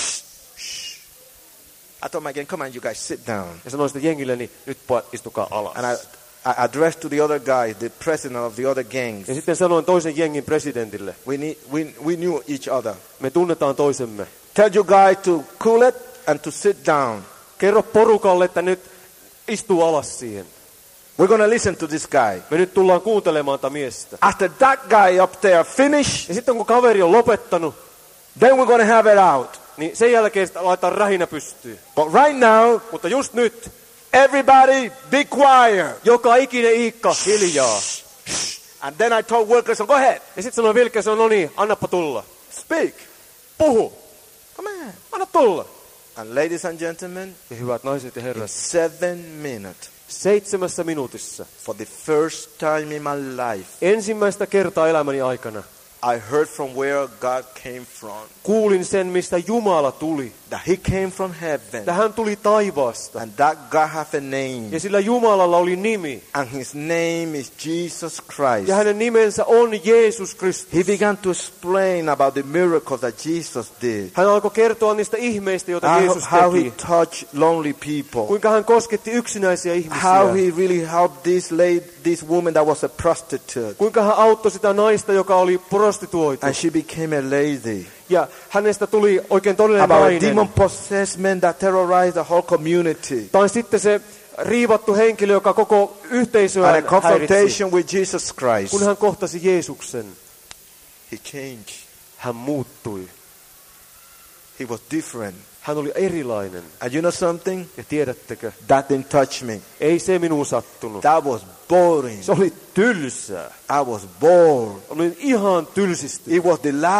I told my gang, come on, you guys sit down. Ja sanoin sitten jengille, niin nyt istukaa alas. And I addressed to the other guy, the president of the other gangs. Ja sitten sanoin toisen jengin presidentille, We knew each other. me tunnetaan toisemme. Tell you guys to cool it and to sit down. Kerro porukalle, että nyt istuu alas siihen. We're going to listen to this guy. Me nyt tullaan kuuntelemaan tätä miestä. After that guy up there finish, Ja sitten kun kaveri on lopettanut, then we're going to have it out. niin sen jälkeen sitä laitetaan rähinä pystyyn. But right now, Mutta just nyt, everybody be quiet. joka ikinen iikka hiljaa. And then I told Wilkerson, go ahead, Ja sitten sanoi Wilkerson, no niin, annappa tulla. speak. Puhu, Come on. anna tulla. And ladies and gentlemen, Ja hyvät naiset ja in herrat, 7 minutes, 7 minuutissa, for the first time in my life, ensimmäistä kertaa elämäni aikana, I heard from where God came from. kuulin sen, mistä Jumala tuli. That he came from heaven. Että hän tuli taivaasta. And that God have a name. Ja sillä Jumalalla oli nimi. And his name is Jesus Christ. Ja hänen nimensä on Jeesus Kristus. He began to explain about the miracles that Jesus did. Hän alkoi kertoa niistä ihmeistä, joita Jeesus How he teki. touched lonely people. Kuinka hän kosketti yksinäisiä How ihmisiä. he really helped this woman that was a prostitute. Kuinka hän auttoi sitä naista, joka oli prostituoitu. And she became a lady. Ja hänestä tuli oikein todellinen About a nainen. demon-possessed man that terrorized the whole community. Tai sitten se riivattu henkilö, joka koko yhteisöä And a häiritsi. confrontation with Jesus Christ. Kun hän kohtasi Jeesuksen, He changed. hän muuttui. He was different. Hän oli erilainen. And you know something? Ja tiedättekö, That didn't touch me. ei se minuun sattunut. That was boring. Se oli tylsää. I was bored. Olin ihan tylsistynyt. It was the last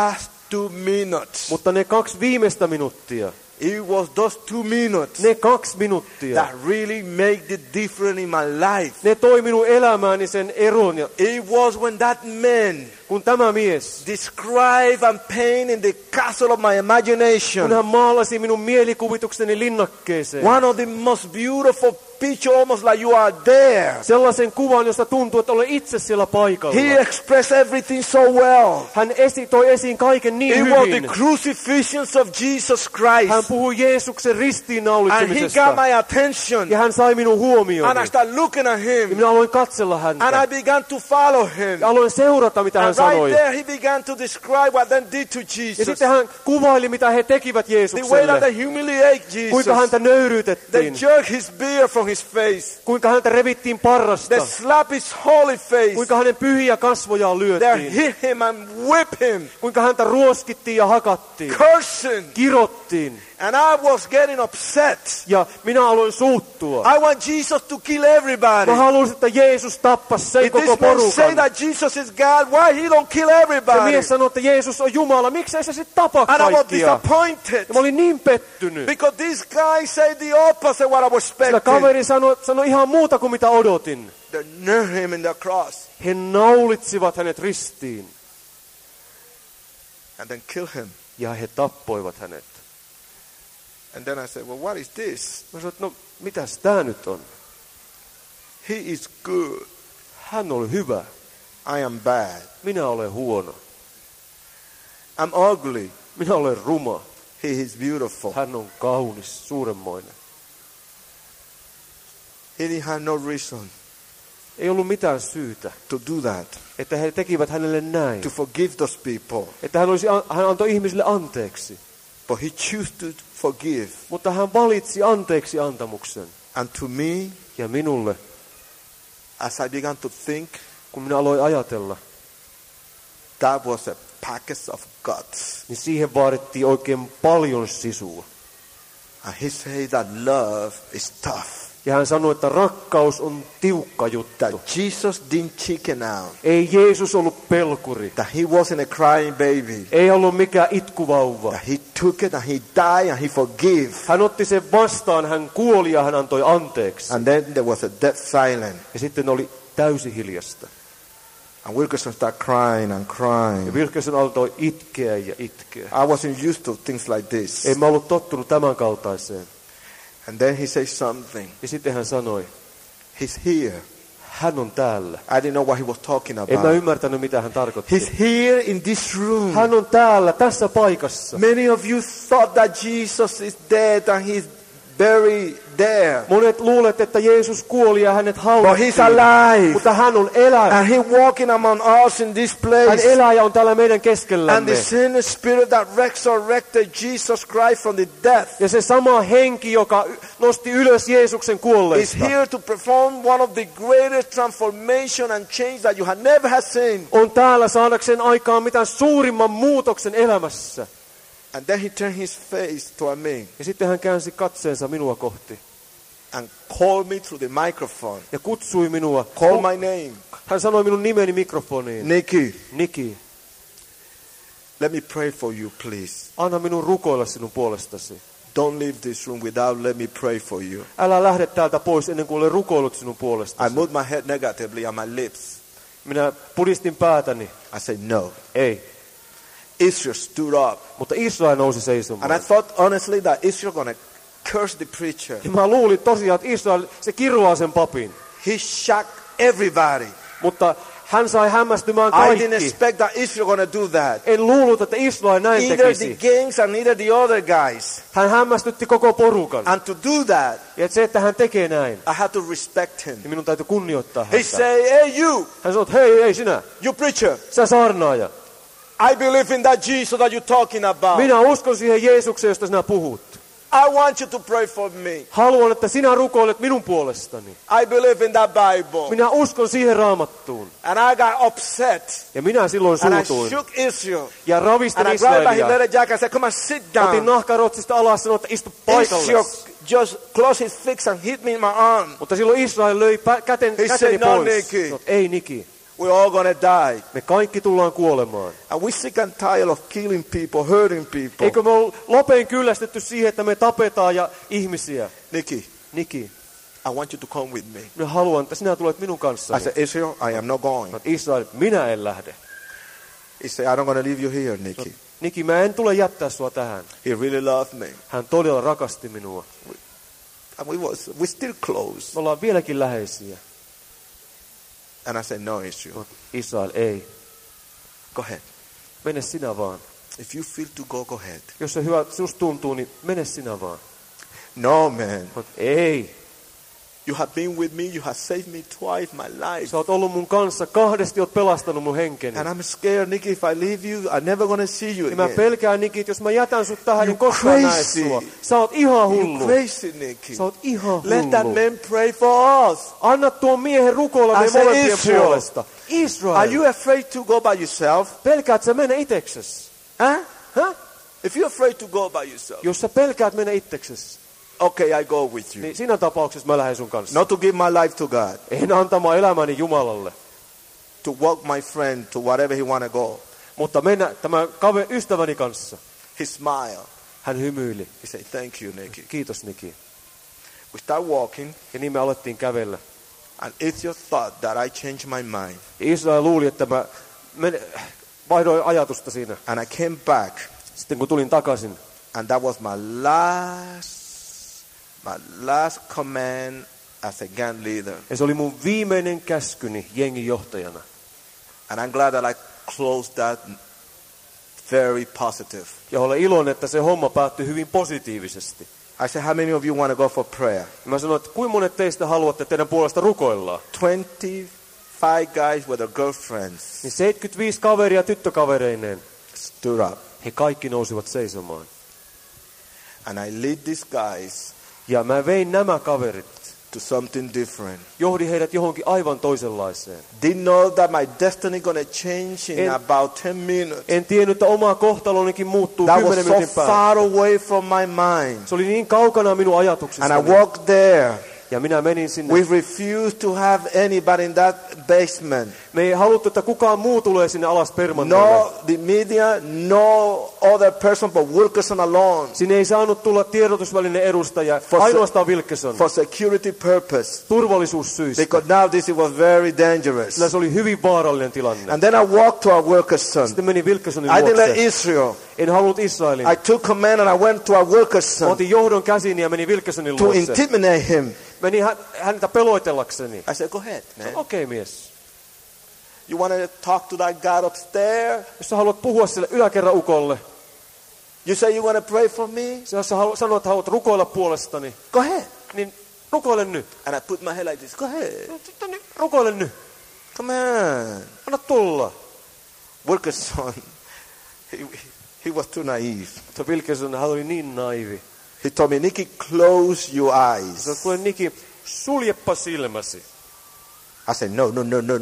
2 minutes. Mutta ne 2 viimeistä minuuttia, It was those 2 minutes ne 2 minuuttia, that really made the difference in my life. ne toi minun elämääni sen eron. Ja It was when that man kun tämä mies, described and painted in the castle of my kun imagination, hän maalasi minun mielikuvitukseni linnakkeeseen, one of the most beautiful picture, almost like you are there. sellaisen kuvan, josta tuntuu, että olen itse siellä paikalla. He expressed everything so well. Hän toi esiin kaiken niin It was the hyvin. crucifixions of Jesus Christ. Hän puhui Jeesuksen And he ristiinnaulitsemisesta. got my attention. Ja hän sai minun huomioni. And I started looking at Ja him. minä aloin katsella And I häntä. began to follow him. Ja aloin seurata, mitä hän And right sanoi. there he began to describe what they did to Ja Jesus. sitten hän kuvaili, mitä he tekivät The way that they Jeesukselle. humiliate Jesus. Kuinka häntä They nöyryytettiin. jerk his beard from his face. Kuinka häntä revittiin parrasta. They slap his holy face. Kuinka hänen pyhiä kasvojaan They lyöttiin. hit him and whip him. Kuinka häntä ruoskittiin ja hakattiin. Cursing. Kirottiin. And I was getting upset. Ja minä aloin suuttua. I want Jesus to kill everybody. Mä halusin, että Jeesus tappasi sen If koko this man say porukan. that Jesus is God, why he don't kill Se everybody? mies sanoi, että Jeesus on Jumala. Miksei se sitten tapa And I was kaikkia? disappointed. Ja mä olin niin pettynyt. Because this guy said the opposite what I was Sillä expecting. kaveri sanoi ihan muuta kuin mitä odotin. They nailed him in the cross He naulitsivat hänet ristiin. and then killed him. Ja he tappoivat hänet. And then I said, well, what is this? Mä sanoin, että no mitäs tää nyt on? He is good. Hän oli hyvä. I am bad. Minä olen huono. I'm ugly. Minä olen ruma. He is beautiful. Hän on kaunis, suuremmoinen. He didn't have no reason Ei ollut mitään syytä, to do that, että he tekivät hänelle näin. to forgive those people. Että hän antoi ihmisille anteeksi. But he chose to forgive. Mutta hän valitsi anteeksi antamuksen. And to me, Ja minulle, as I began to think, kun minä aloin ajatella, that was a package of guts. niin siihen vaadittiin oikein paljon sisua. And he said that love is tough. Ja hän sanoi, että rakkaus on tiukka juttu. That Jesus didn't chicken out. Ei Jeesus ollut pelkuri. That he wasn't a crying baby. Ei ollut mikään itkuvauva. That he took it and he died and he forgave. Hän otti sen vastaan, hän kuoli ja hän antoi anteeksi. And then there was a dead silence. Ja sitten oli täysi hiljasta. And Wilkerson started crying and Ja crying. Wilkerson alkoi itkeä ja itkeä. I wasn't used to things like this. En mä ollut tottunut tämän kaltaiseen. And then he said something. Ja sitten hän sanoi, He's here. hän on täällä. I didn't know what he was talking En mä about. ymmärtänyt, mitä hän tarkoitti. He's here in this room. Hän on täällä, tässä paikassa. Many of you thought that Jesus is dead and he's buried there. Monet luulet, että Jeesus kuoli ja hänet But haudattiin. he's alive. Mutta hän on elävä. And he walking among us in this Hän place. elää ja on täällä meidän And keskellämme. the same spirit that resurrected Jesus Christ from the death Ja se sama henki, joka nosti ylös Jeesuksen is kuolleista, here to perform one of the greatest transformation and change that you have never had seen. on täällä saadakseen aikaan mitään suurimman muutoksen elämässä. And then he turned his face toward me Ja sitten hän käänsi katseensa minua kohti and called me through the microphone. ja kutsui minua. Call my name. Hän sanoi minun nimeni mikrofoniin. Nikki, Niki, let me pray for you, please. anna minun rukoilla sinun puolestasi. Don't leave this room without let me pray for you. Älä lähde täältä pois ennen kuin olen rukoillut sinun I puolestasi. moved my head negatively on my lips. Minä pudistin päätäni. I said, no. Ei. Israel stood up. Mutta Israel nousi And seisomaan. I thought honestly that Israel going to curse the preacher. Ja mä luulin tosiaan, että Israel, se kiroaa sen papin. He shocked everybody. Mutta hän sai hämmästymään I didn't kaikki. expect that Israel going to do that. En luullut, että Israel näin Either the tekisi. gangs and neither the other guys. Hän hämmästytti koko porukan. And to do that, Ja että se, että hän tekee näin, I had to respect him. niin minun täytyy kunnioittaa He häntä. said, hey you, Hän sanoi, että hei sinä, you preacher. sä saarnaaja. I believe in that Jesus that you're talking about. Minä uskon siihen Jeesukseen, josta sinä puhut. I want you to pray for me. Haluan, että sinä rukoilet minun puolestani. I believe in that Bible. Minä uskon siihen Raamattuun. And I got upset. Ja minä silloin And I suutuin. shook Israel. Ja ravistin And I grabbed by his Israelia. leather jacket and said, come on, sit Otin down. nahkarotsista alas ja sanoi, että istu Israel paikalle. just closed his fist and hit me in my arm. Mutta silloin Israel löi käteni He said, pois. "No, Nikki. Sanoi, ei Niki. We're all gonna die. Me kaikki tullaan kuolemaan. And we're sick and tired of killing people, hurting people. Eikö me ole lopeen kyllästetty siihen, että me tapetaan ja ihmisiä? Niki, I want you to come with me. minä haluan, että sinä tulet minun I kanssani. said, Israel, I am not going. Israel, minä en lähde. He said, I'm not going to leave you here, Nikki. Niki, mä en tule jättää sua tähän. He really loved me. Hän todella rakasti minua. And we're still close. Me ollaan vieläkin läheisiä. And I said, no, Israel. Israel, ei. Go ahead. Mene sinä vaan. If you feel to go, go ahead. Jos se hyvä susta tuntuu, niin mene sinä vaan. No, man. Ei. You have been with me. You have saved me twice my life. Sä oot ollut mun kanssa, 2 oot pelastanut mun henkeni. And I'm scared, Nikki, if I leave you, I'm never going to see you Ja mä again. pelkään, Niki, että jos mä jätän sut tähän, niin koskaan näe sua. Sä oot ihan hullu. You're crazy, Nikki. Sä oot ihan Let that hullu. man pray for us. Anna tuon miehen rukoilla I meidän said, molempien Israel. puolesta. Israel. Are you afraid to go by yourself? Pelkäät sä mennä itseksesi? Huh? If you're afraid to go by yourself, Jos sä pelkäät mennä itseksesi, okay, I go with you. niin siinä tapauksessa mä lähden sun kanssa. Not to give my life to God. En antamaan elämäni Jumalalle. To walk my friend to wherever he want to go. Mutta mennä tämän ystäväni kanssa. He smiled. Hän hymyili. He said, thank you, Nikki. Kiitos, Niki. We start walking. Ja niin me alettiin kävellä. And it's your thought that I changed my mind. Ja Israel luuli, että mä vaihdoin ajatusta siinä. And I came back. Sitten kun tulin takaisin. And that was my last command as a gang leader. Ja se oli mun viimeinen käskyni jengin johtajana. And I'm glad that I closed that very positive. Ja olen iloinen, että se homma päättyi hyvin positiivisesti. I said, how many of you want to go for prayer? Ja mä sanoin, että kuinka monet teistä haluatte teidän puolesta rukoillaan? 25 guys with their girlfriends Niin 75 kaveria tyttökavereineen. stood up. He kaikki nousivat seisomaan. And I lead these guys Ja mä vein nämä kaverit. to something different. Johdin heidät johonkin aivan toisenlaiseen. Didn't know that my destiny gonna change in about 10 minutes. En tiennyt, että oma kohtalonikin muuttuu That 10 was so minuutin päästä. far away from my mind. Se oli niin kaukana minun And ajatuksistani. I walked there. Ja minä menin sinne. We refused to have anybody in that basement. Me ei haluttu, että kukaan muu tulee sinne alas permannolle. No the media, no other person but Wilkerson alone. Sinne ei saanut tulla tiedotusvälineen edustaja, ainoastaan Wilkerson. For security purpose. Turvallisuussyistä. Because now this was very dangerous. Sillä se oli hyvin vaarallinen tilanne. And then I walked to our Wilkerson. Sitten menin Wilkersonin I didn't let luokse. Israel. En halunnut Israelin. I took command and I went to our Wilkerson Otin johdon käsiin ja menin Wilkersonin to luokse. intimidate him. Menin häntä peloitellakseni. I said, go ahead, man. Okei, mies. You want to talk to that guy upstairs? Jos sä haluat puhua sille yläkerran ukolle, You say you want to pray for me? jos sä sanot, että haluat rukoilla puolestani, Go ahead. niin rukoile nyt. And I put my head like this. Go ahead. Sitten niin, rukoile nyt. Come on. Anna tulla. Wilkerson, he was too naive. Mutta Wilkerson, hän oli niin naivi. He told me, Nikki, close your eyes. Se kuule, Niki, suljepa silmäsi. I said, no.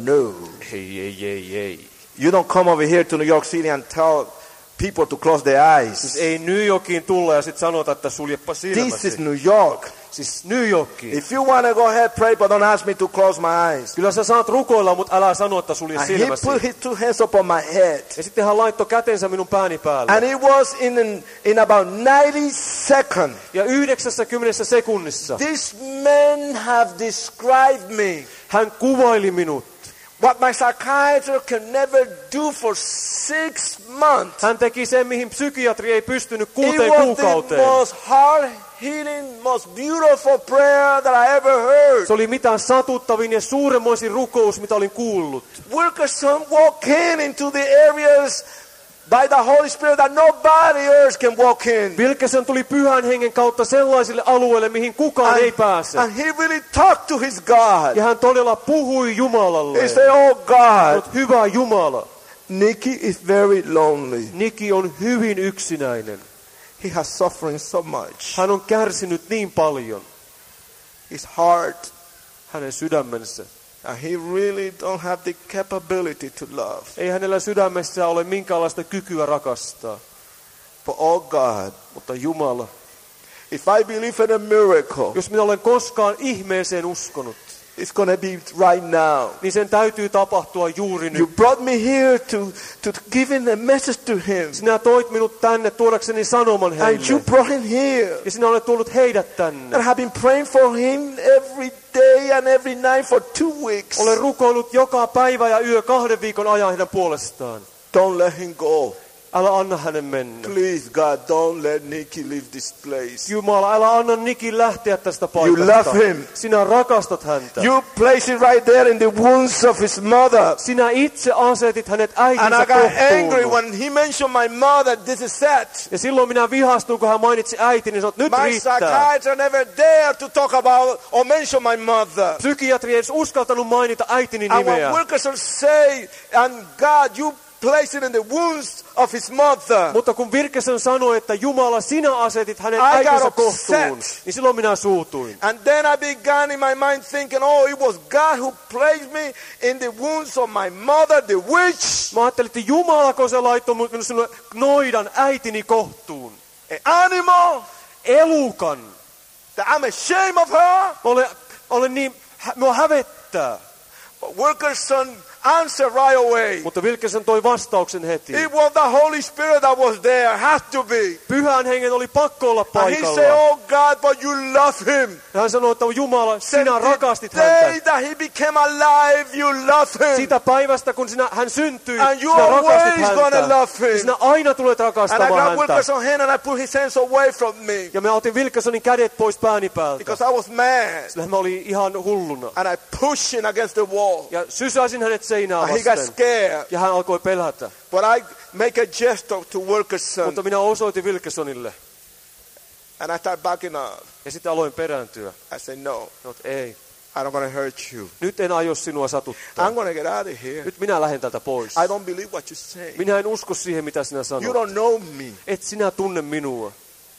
Ei. You don't come over here to New York City and tell people to close their eyes. Siis ei New Yorkiin tulla ja sitten sanota, että suljepa This silmäsi. is New York. Siis New Yorkiin. If you want to go ahead, pray, but don't ask me to close my eyes. Kyllä sä saat rukoilla, mutta älä sano, että sulje And he silmäsi. put his 2 hands upon my head. Ja sitten hän laittoi kätensä minun pääni päälle. And it was in about 90 seconds. Ja 90 sekunnissa This man have described me. hän kuvaili minut. What my psychiatrist can never do for 6 months. Hän teki sen, mihin psykiatri ei pystynyt It 6 was the kuukauteen. most hard-hitting, most beautiful prayer that I ever heard. Se oli mitään satuttavin ja suuremmoisin rukous, mitä olin kuullut. Wilkerson walked into the areas by the Holy Spirit that nobody else can walk in. Wilkerson tuli Pyhän Hengen kautta sellaisille alueille, mihin kukaan ei pääse. And he really talked to his God. Ja hän todella puhui Jumalalle. He said, oh God, Hyvä Jumala. Nikki is very lonely. Niki on hyvin yksinäinen. He has suffering so much. Hän on kärsinyt niin paljon. His heart, Hänen sydämensä. and he really don't have the capability to love. Ei hänellä sydämessä ole minkäänlaista kykyä rakastaa. But oh God, Mutta Jumala, if I believe in a miracle, jos minä olen koskaan ihmeeseen uskonut, It's going to be right now. niin sen täytyy tapahtua juuri You nyt. brought me here to give in a message to him. Sinä toit minut tänne tuodakseni sanoman And you heille. brought him here. Ja sinä olet tullut heidät tänne. And I have been praying for him every day and every night for 2 weeks. Olen rukoillut joka päivä ja yö 2 viikon ajan heidän puolestaan. Don't let him go. Älä anna hänen mennä. Please, God, don't let Nikki leave this place. Jumala, älä anna Nikin lähteä tästä You paikasta. love him. Sinä rakastat häntä. You place him right there in the wounds of his mother. Sinä itse asetit hänet And äitinsä I got angry kohtuun. when he mentioned my mother. This is sad. Ja silloin minä vihastuin, kun hän mainitsi äitini, niin sanoin, että nyt My riittää. psychiatrist never dared to talk about or mention my mother. Psykiatri ei edes uskaltanut mainita äitini And nimeä. what Wilkerson say, and God, you place it in the wounds of his mother. Mutta kun Virkesen sanoi, että Jumala, sinä asetit hänen I got äitinsä upset. kohtuun, niin silloin minä suutuin. And then I began in my mind thinking, oh, it was God who placed me in the wounds of my mother, the witch. Mä ajattelin, että Jumalako se laittoi minulle noidan äitini kohtuun. An animal, Elukan. that I'm ashamed of her. Olen niin, minua hävettää. But Wilkerson answered right away. Mutta Wilkerson toi vastauksen heti. It was the Holy Spirit that was there, had to be. Pyhän hengen oli pakko olla And he said, paikalla. oh God, but you love him. Ja hän sanoi, että Jumala, sinä The rakastit day häntä. that he became alive, you love him. Sitä päivästä, kun hän syntyi, And you sinä rakastit always gonna häntä. love him. Ja sinä aina tulet And I rakastamaan grabbed häntä. Wilkerson's hand and I put his hands away from me. Ja mä otin Wilkersonin kädet pois pääni päältä. Because I was mad. Sillä mä olin ihan hulluna. And I pushed him against the wall. Ja sysäsin hänet seinään And he got vasten. scared. Ja hän alkoi pelätä. But I make a gesture to Wilkerson. Mutta minä osoitin Wilkersonille. And I started backing up. Ja sitten aloin perääntyä. I said, no, Sanoin, ei. I'm not going to hurt you. Nyt en aio sinua satuttaa. I'm going to get out of here. Nyt minä lähden täältä pois. I don't believe what you say. Minä en usko siihen, mitä sinä You sanot. don't know me. Et sinä tunne minua.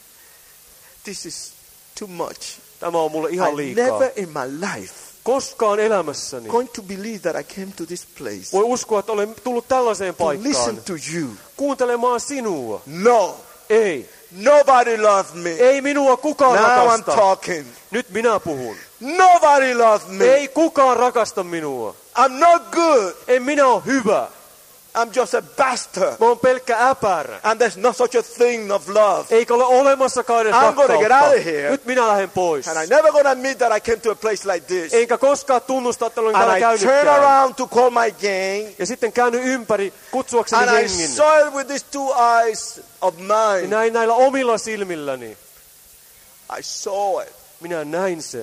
This is too much. Tämä on mulle ihan I liikaa. never in my life Koskaan elämässäni going to believe that I came to this place voi uskoa, että olen tullut tällaiseen to listen paikkaan. to you. Kuuntelemaan sinua. No, Ei. nobody loved me. Ei minua kukaan Now I'm rakasta. talking. Nyt minä puhun. Nobody loved me. Ei kukaan rakasta minua. I'm not good. En minä ole hyvä. I'm just a bastard. Mä oon pelkkä äpärä. And there's no such a thing of love. Eikä ole olemassakaan edes I'm gonna get rakkautta. out of here. Nyt minä lähden pois. And I never gonna admit that I came to a place like this. Enkä koskaan tunnusta, että olen täällä And I turn käynytkään. around to call my gang. Ja sitten käänny ympäri kutsuakseni And I jengin. saw it with these 2 eyes of Ja mine. näin näillä omilla silmilläni. I saw it. Minä näin sen.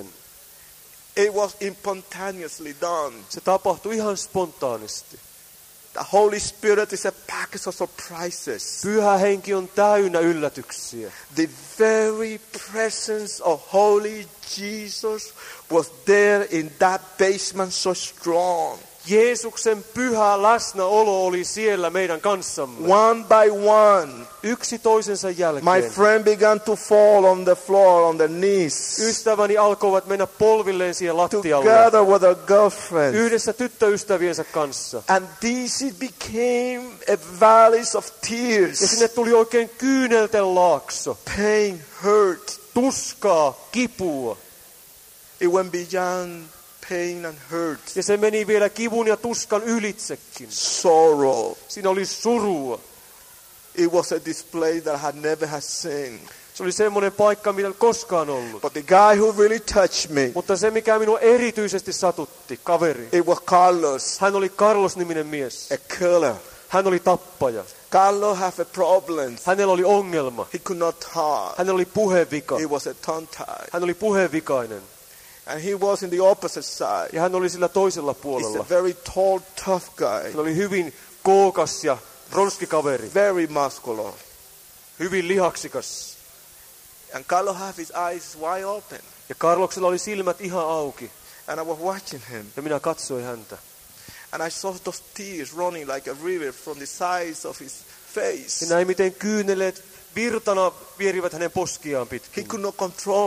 It was spontaneously done. Se tapahtui ihan spontaanisti. The Holy Spirit is a package of surprises. Pyhä henki on täynnä yllätyksiä. The very presence of Holy Jesus was there in that basement so strong. Jeesuksen pyhä läsnäolo oli siellä meidän kanssamme. One by one, Yksi toisensa my jälkeen. friend began to fall on the floor, on their knees, Ystäväni alkoivat mennä polvilleen siihen lattialle. together with their girlfriends. Yhdessä tyttöystäviensä kanssa. And these became a valleys of Ja tears, sinne tuli oikein kyynelten laakso. pain, hurt. Tuskaa, kipua. It went beyond pain and hurt, Ja se meni vielä kivun ja tuskan ylitsekin. sorrow. Siinä oli surua. It was a display that I had never had seen. Se oli semmoinen paikka, mitä ei koskaan ollut. But the guy who really touched me, Mutta se, mikä minua erityisesti satutti, kaveri. it was Carlos, Hän oli Carlos-niminen mies. a killer. Hän oli tappaja. Carlos had a problem. Hänellä oli ongelma. He could not talk. Hänellä oli puhevika. He was a tongue-tied. Hän oli puhevikainen. And he was in the opposite side. Ja hän oli sillä toisella He's puolella. a very tall, tough guy. Hän oli hyvin kookas ja ronski kaveri. Very muscular. Hyvin lihaksikas. And Carlos had his eyes wide open. Ja Carloksella oli silmät ihan auki. And I was watching him. Ja minä katsoin häntä. And I saw those tears running like a river from the sides of his face. Ja näin miten kyyneleet virtana vierivät hänen poskiaan He pitkin. could not control.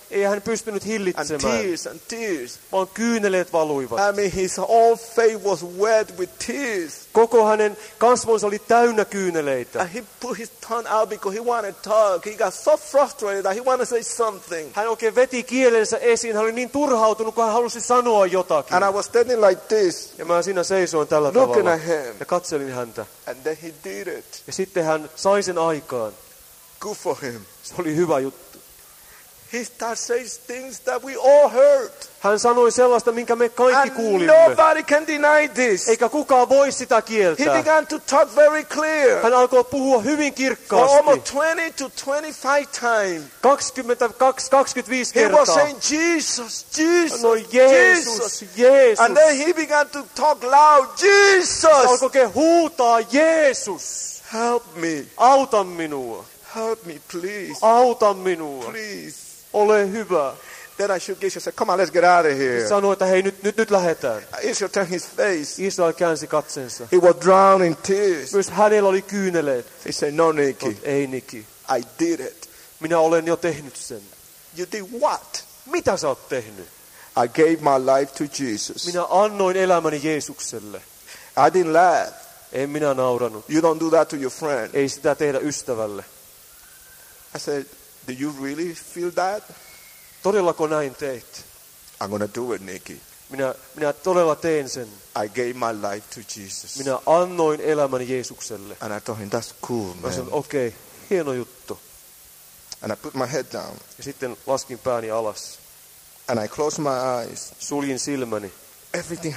Ei hän pystynyt and hillitsemään, tears and tears. vaan kyyneleet valuivat. I mean, his whole face was wet with tears. Koko hänen kasvonsa oli täynnä kyyneleitä. And he put his tongue out because he wanted to talk. He got so frustrated that he wanted to say something. Hän oikein veti kielensä esiin. Hän oli niin turhautunut, kun hän halusi sanoa jotakin. And I was standing like this, Ja mä siinä seisoin tällä looking tavalla at him. ja katselin häntä. And then he did it. Ja sitten hän sai sen aikaan. Good for him. Se oli hyvä juttu. He started saying things that we all heard. Hän sanoi sellaista, minkä me kaikki And kuulimme. nobody can deny this. Eikä kukaan voi sitä He kieltää. began to talk very clear. Hän alkoi puhua hyvin For almost kirkkaasti. 20 to 25 times. 22-25 He was kertaa. saying, Jesus, Jesus, No Jesus. Jeesus, Jeesus. And then he began to talk loud, Hän Jesus, alkoi oikein huutaa, Jeesus, help me, auta minua, help me, please, auta minua, please. ole hyvä. Then I shook his and said, come on, let's get out of here. Sanoi, että hei, nyt lähdetään. Israel turned his face. Israel käänsi katseensa. He was drowned in tears. Myös hänellä oli kyyneleet. He said, no, Nikki, Mutta ei Niki, I did it. minä olen jo tehnyt sen. You did what? Mitä sä oot tehnyt? I gave my life to Jesus. Minä annoin elämäni Jeesukselle. I didn't laugh. En minä nauranut. You don't do that to your friend. Ei sitä tehdä ystävälle. I said, do you really feel that? Todellako näin teit? I'm going to do it, Nikki. Minä todella teen sen. I gave my life to Jesus. Minä annoin elämäni Jeesukselle. And I told him, that's cool, Mä sanoin, man. okei, hieno juttu. And I put my head down. Ja sitten laskin pääni alas. And I closed my eyes. Suljin silmäni. Everything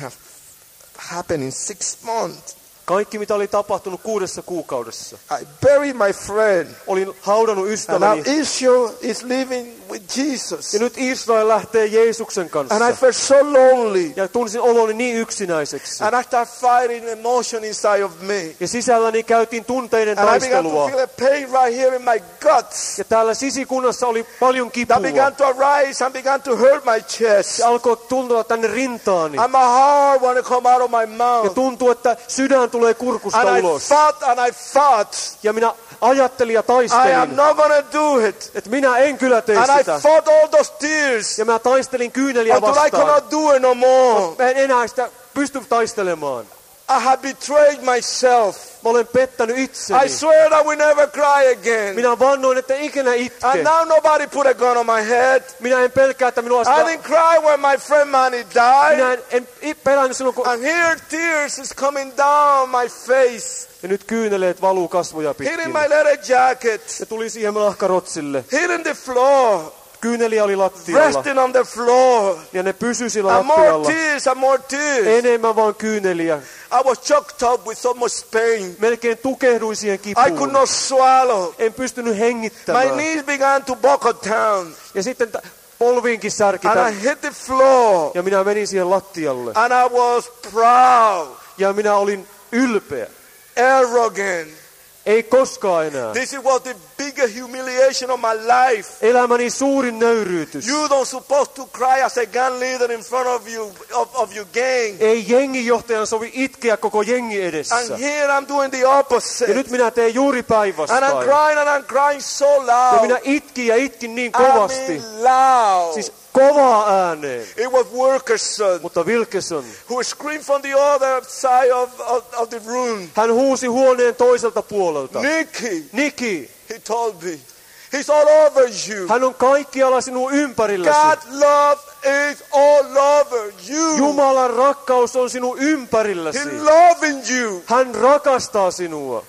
happened in 6 months. Kaikki, mitä oli tapahtunut 6 kuukaudessa. I buried my friend. Olin haudannut And now ystäväni. Israel is living with Jesus. Ja nyt Israel lähtee Jeesuksen kanssa. And I felt so lonely. Ja tunsin oloni niin yksinäiseksi. And I started fighting emotion inside of me. Ja sisälläni käytiin tunteiden And I began to taistelua. feel a pain right here in my guts. Ja täällä sisikunnassa oli paljon kipua. That began to arise and began to hurt my chest. Se alkoi tuntua tänne rintaani. And my heart wanted to come out of my Ja mouth. tuntuu, että sydän tulee kurkusta And I ulos. fought and I fought. Ja minä ajattelin ja I am taistelin, not going to do it. että minä en kyllä tee And I sitä. fought all those tears Ja mä taistelin kyyneliä until I vastaan. cannot do it no more. Mä en enää sitä pysty taistelemaan. I have betrayed myself. Mä olen pettänyt I itseni. swear that I will never cry again. Minä vannoin, että ikinä itke. And now nobody put a gun on my head. Minä en pelkää, että minua I sitä... didn't cry when my friend Manny died. Minä en pelännyt silloin, kun... And here tears is coming down my face. Ja nyt kyyneleet valuu kasvoja Hitting pitkin. my leather jacket. Se tuli siihen lahkarotsille. Hitting the floor. Kyyneliä oli lattialla. Resting on the floor. Ja ne pysyisi And more lattialla. tears and more tears. Enemmän vaan kyyneliä. I was choked up with so much pain. Melkein tukehduin siihen I could kipuun. not swallow. En pystynyt My hengittämään. knees began to buckle down. Ja sitten polviinkin särki. And I hit the floor. Ja minä menin siihen lattialle. And I was proud, Ja minä olin ylpeä. arrogant. Ei koskaan enää. This was the biggest humiliation of my life. Elämäni suurin nöyryytys. You don't supposed to cry as a gang leader in front of you, of your gang. Ei jenginjohtajan sovi itkeä koko jengi edessä. And here I'm doing the Ja opposite. nyt minä teen juuri And päinvastoin. I'm crying so Ja loud. minä itkin niin I kovasti. mean loud. Siis kovaa ääneen. It was Wilkerson Mutta Wilkeson, who screamed from the other side of the room. hän huusi huoneen toiselta puolelta. Nikki, Niki, he told me, he's all over you. hän on kaikkialla sinun ympärilläsi. God love is all over you. Jumalan rakkaus on sinun ympärilläsi. He's loving you. Hän rakastaa sinua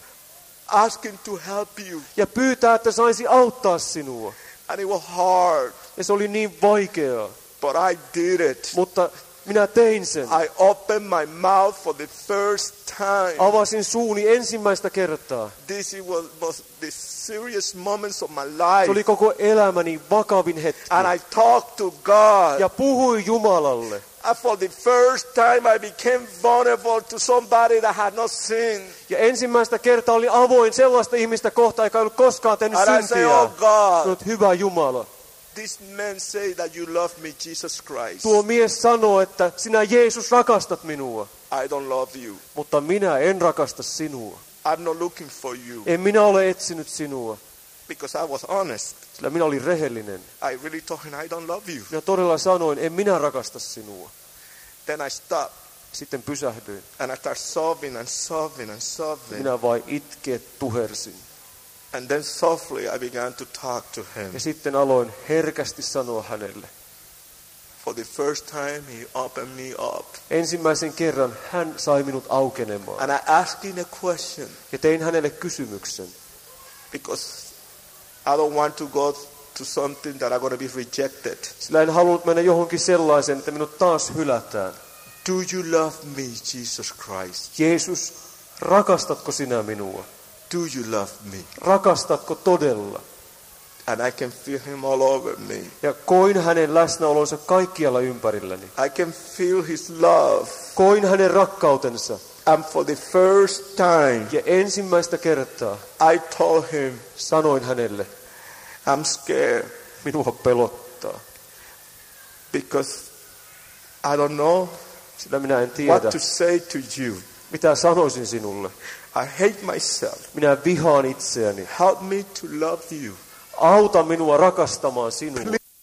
Asking to help you. ja pyytää, että saisi auttaa sinua. And it was hard, Ja se oli niin vaikeaa, but I did it. mutta minä tein sen. I opened my mouth for the first time. Avasin suuni ensimmäistä kertaa. This was the serious moments of my Se life. oli koko elämäni vakavin hetki. And I talked to God. Ja puhuin Jumalalle. And for the first time I became vulnerable to somebody that had not sinned. Ja ensimmäistä kertaa oli avoin sellaista ihmistä kohtaan, joka ei ollut koskaan tehnyt And I say, syntiä. oh God, Sanoit, hyvä Jumala. this man say that you love me, Jesus Christ. Tuo mies sanoo, että sinä Jeesus rakastat minua, I don't love you. mutta minä en rakasta sinua. I'm not looking for you. En minä ole etsinyt sinua. because I was honest. Sillä minä olin rehellinen. I really told him, I don't love you. Minä todella sanoin, en minä rakasta sinua. Then I stopped Sitten pysähdyin. and I started sobbing and sobbing and sobbing. Minä vain itkeet tuhersin. And then softly I began to talk to him. Ja sitten aloin herkästi sanoa hänelle. For the first time he opened me up. Ensimmäisen kerran hän sai minut aukenemaan. And I asked him a question. Ja tein hänelle kysymyksen. Because I don't want to go to something that I'm going to be rejected. Sillä en halunnut mennä johonkin sellaiseen, että minut taas hylätään. Do you love me, Jesus Christ? Jeesus, rakastatko sinä minua? Do you love me? Rakastatko todella? And I can feel him all over me. Ja koin hänen läsnäolonsa kaikkialla ympärilläni. I can feel his love. Koin hänen rakkautensa. And for the first time, Ja ensimmäistä kertaa I told him, sanoin hänelle, I'm scared minua pelottaa. because I don't know Sillä minä en tiedä, what to say to you. mitä sanoisin sinulle. I hate myself. Minä vihaan itseäni. Help me to love you. Auta minua rakastamaan sinua.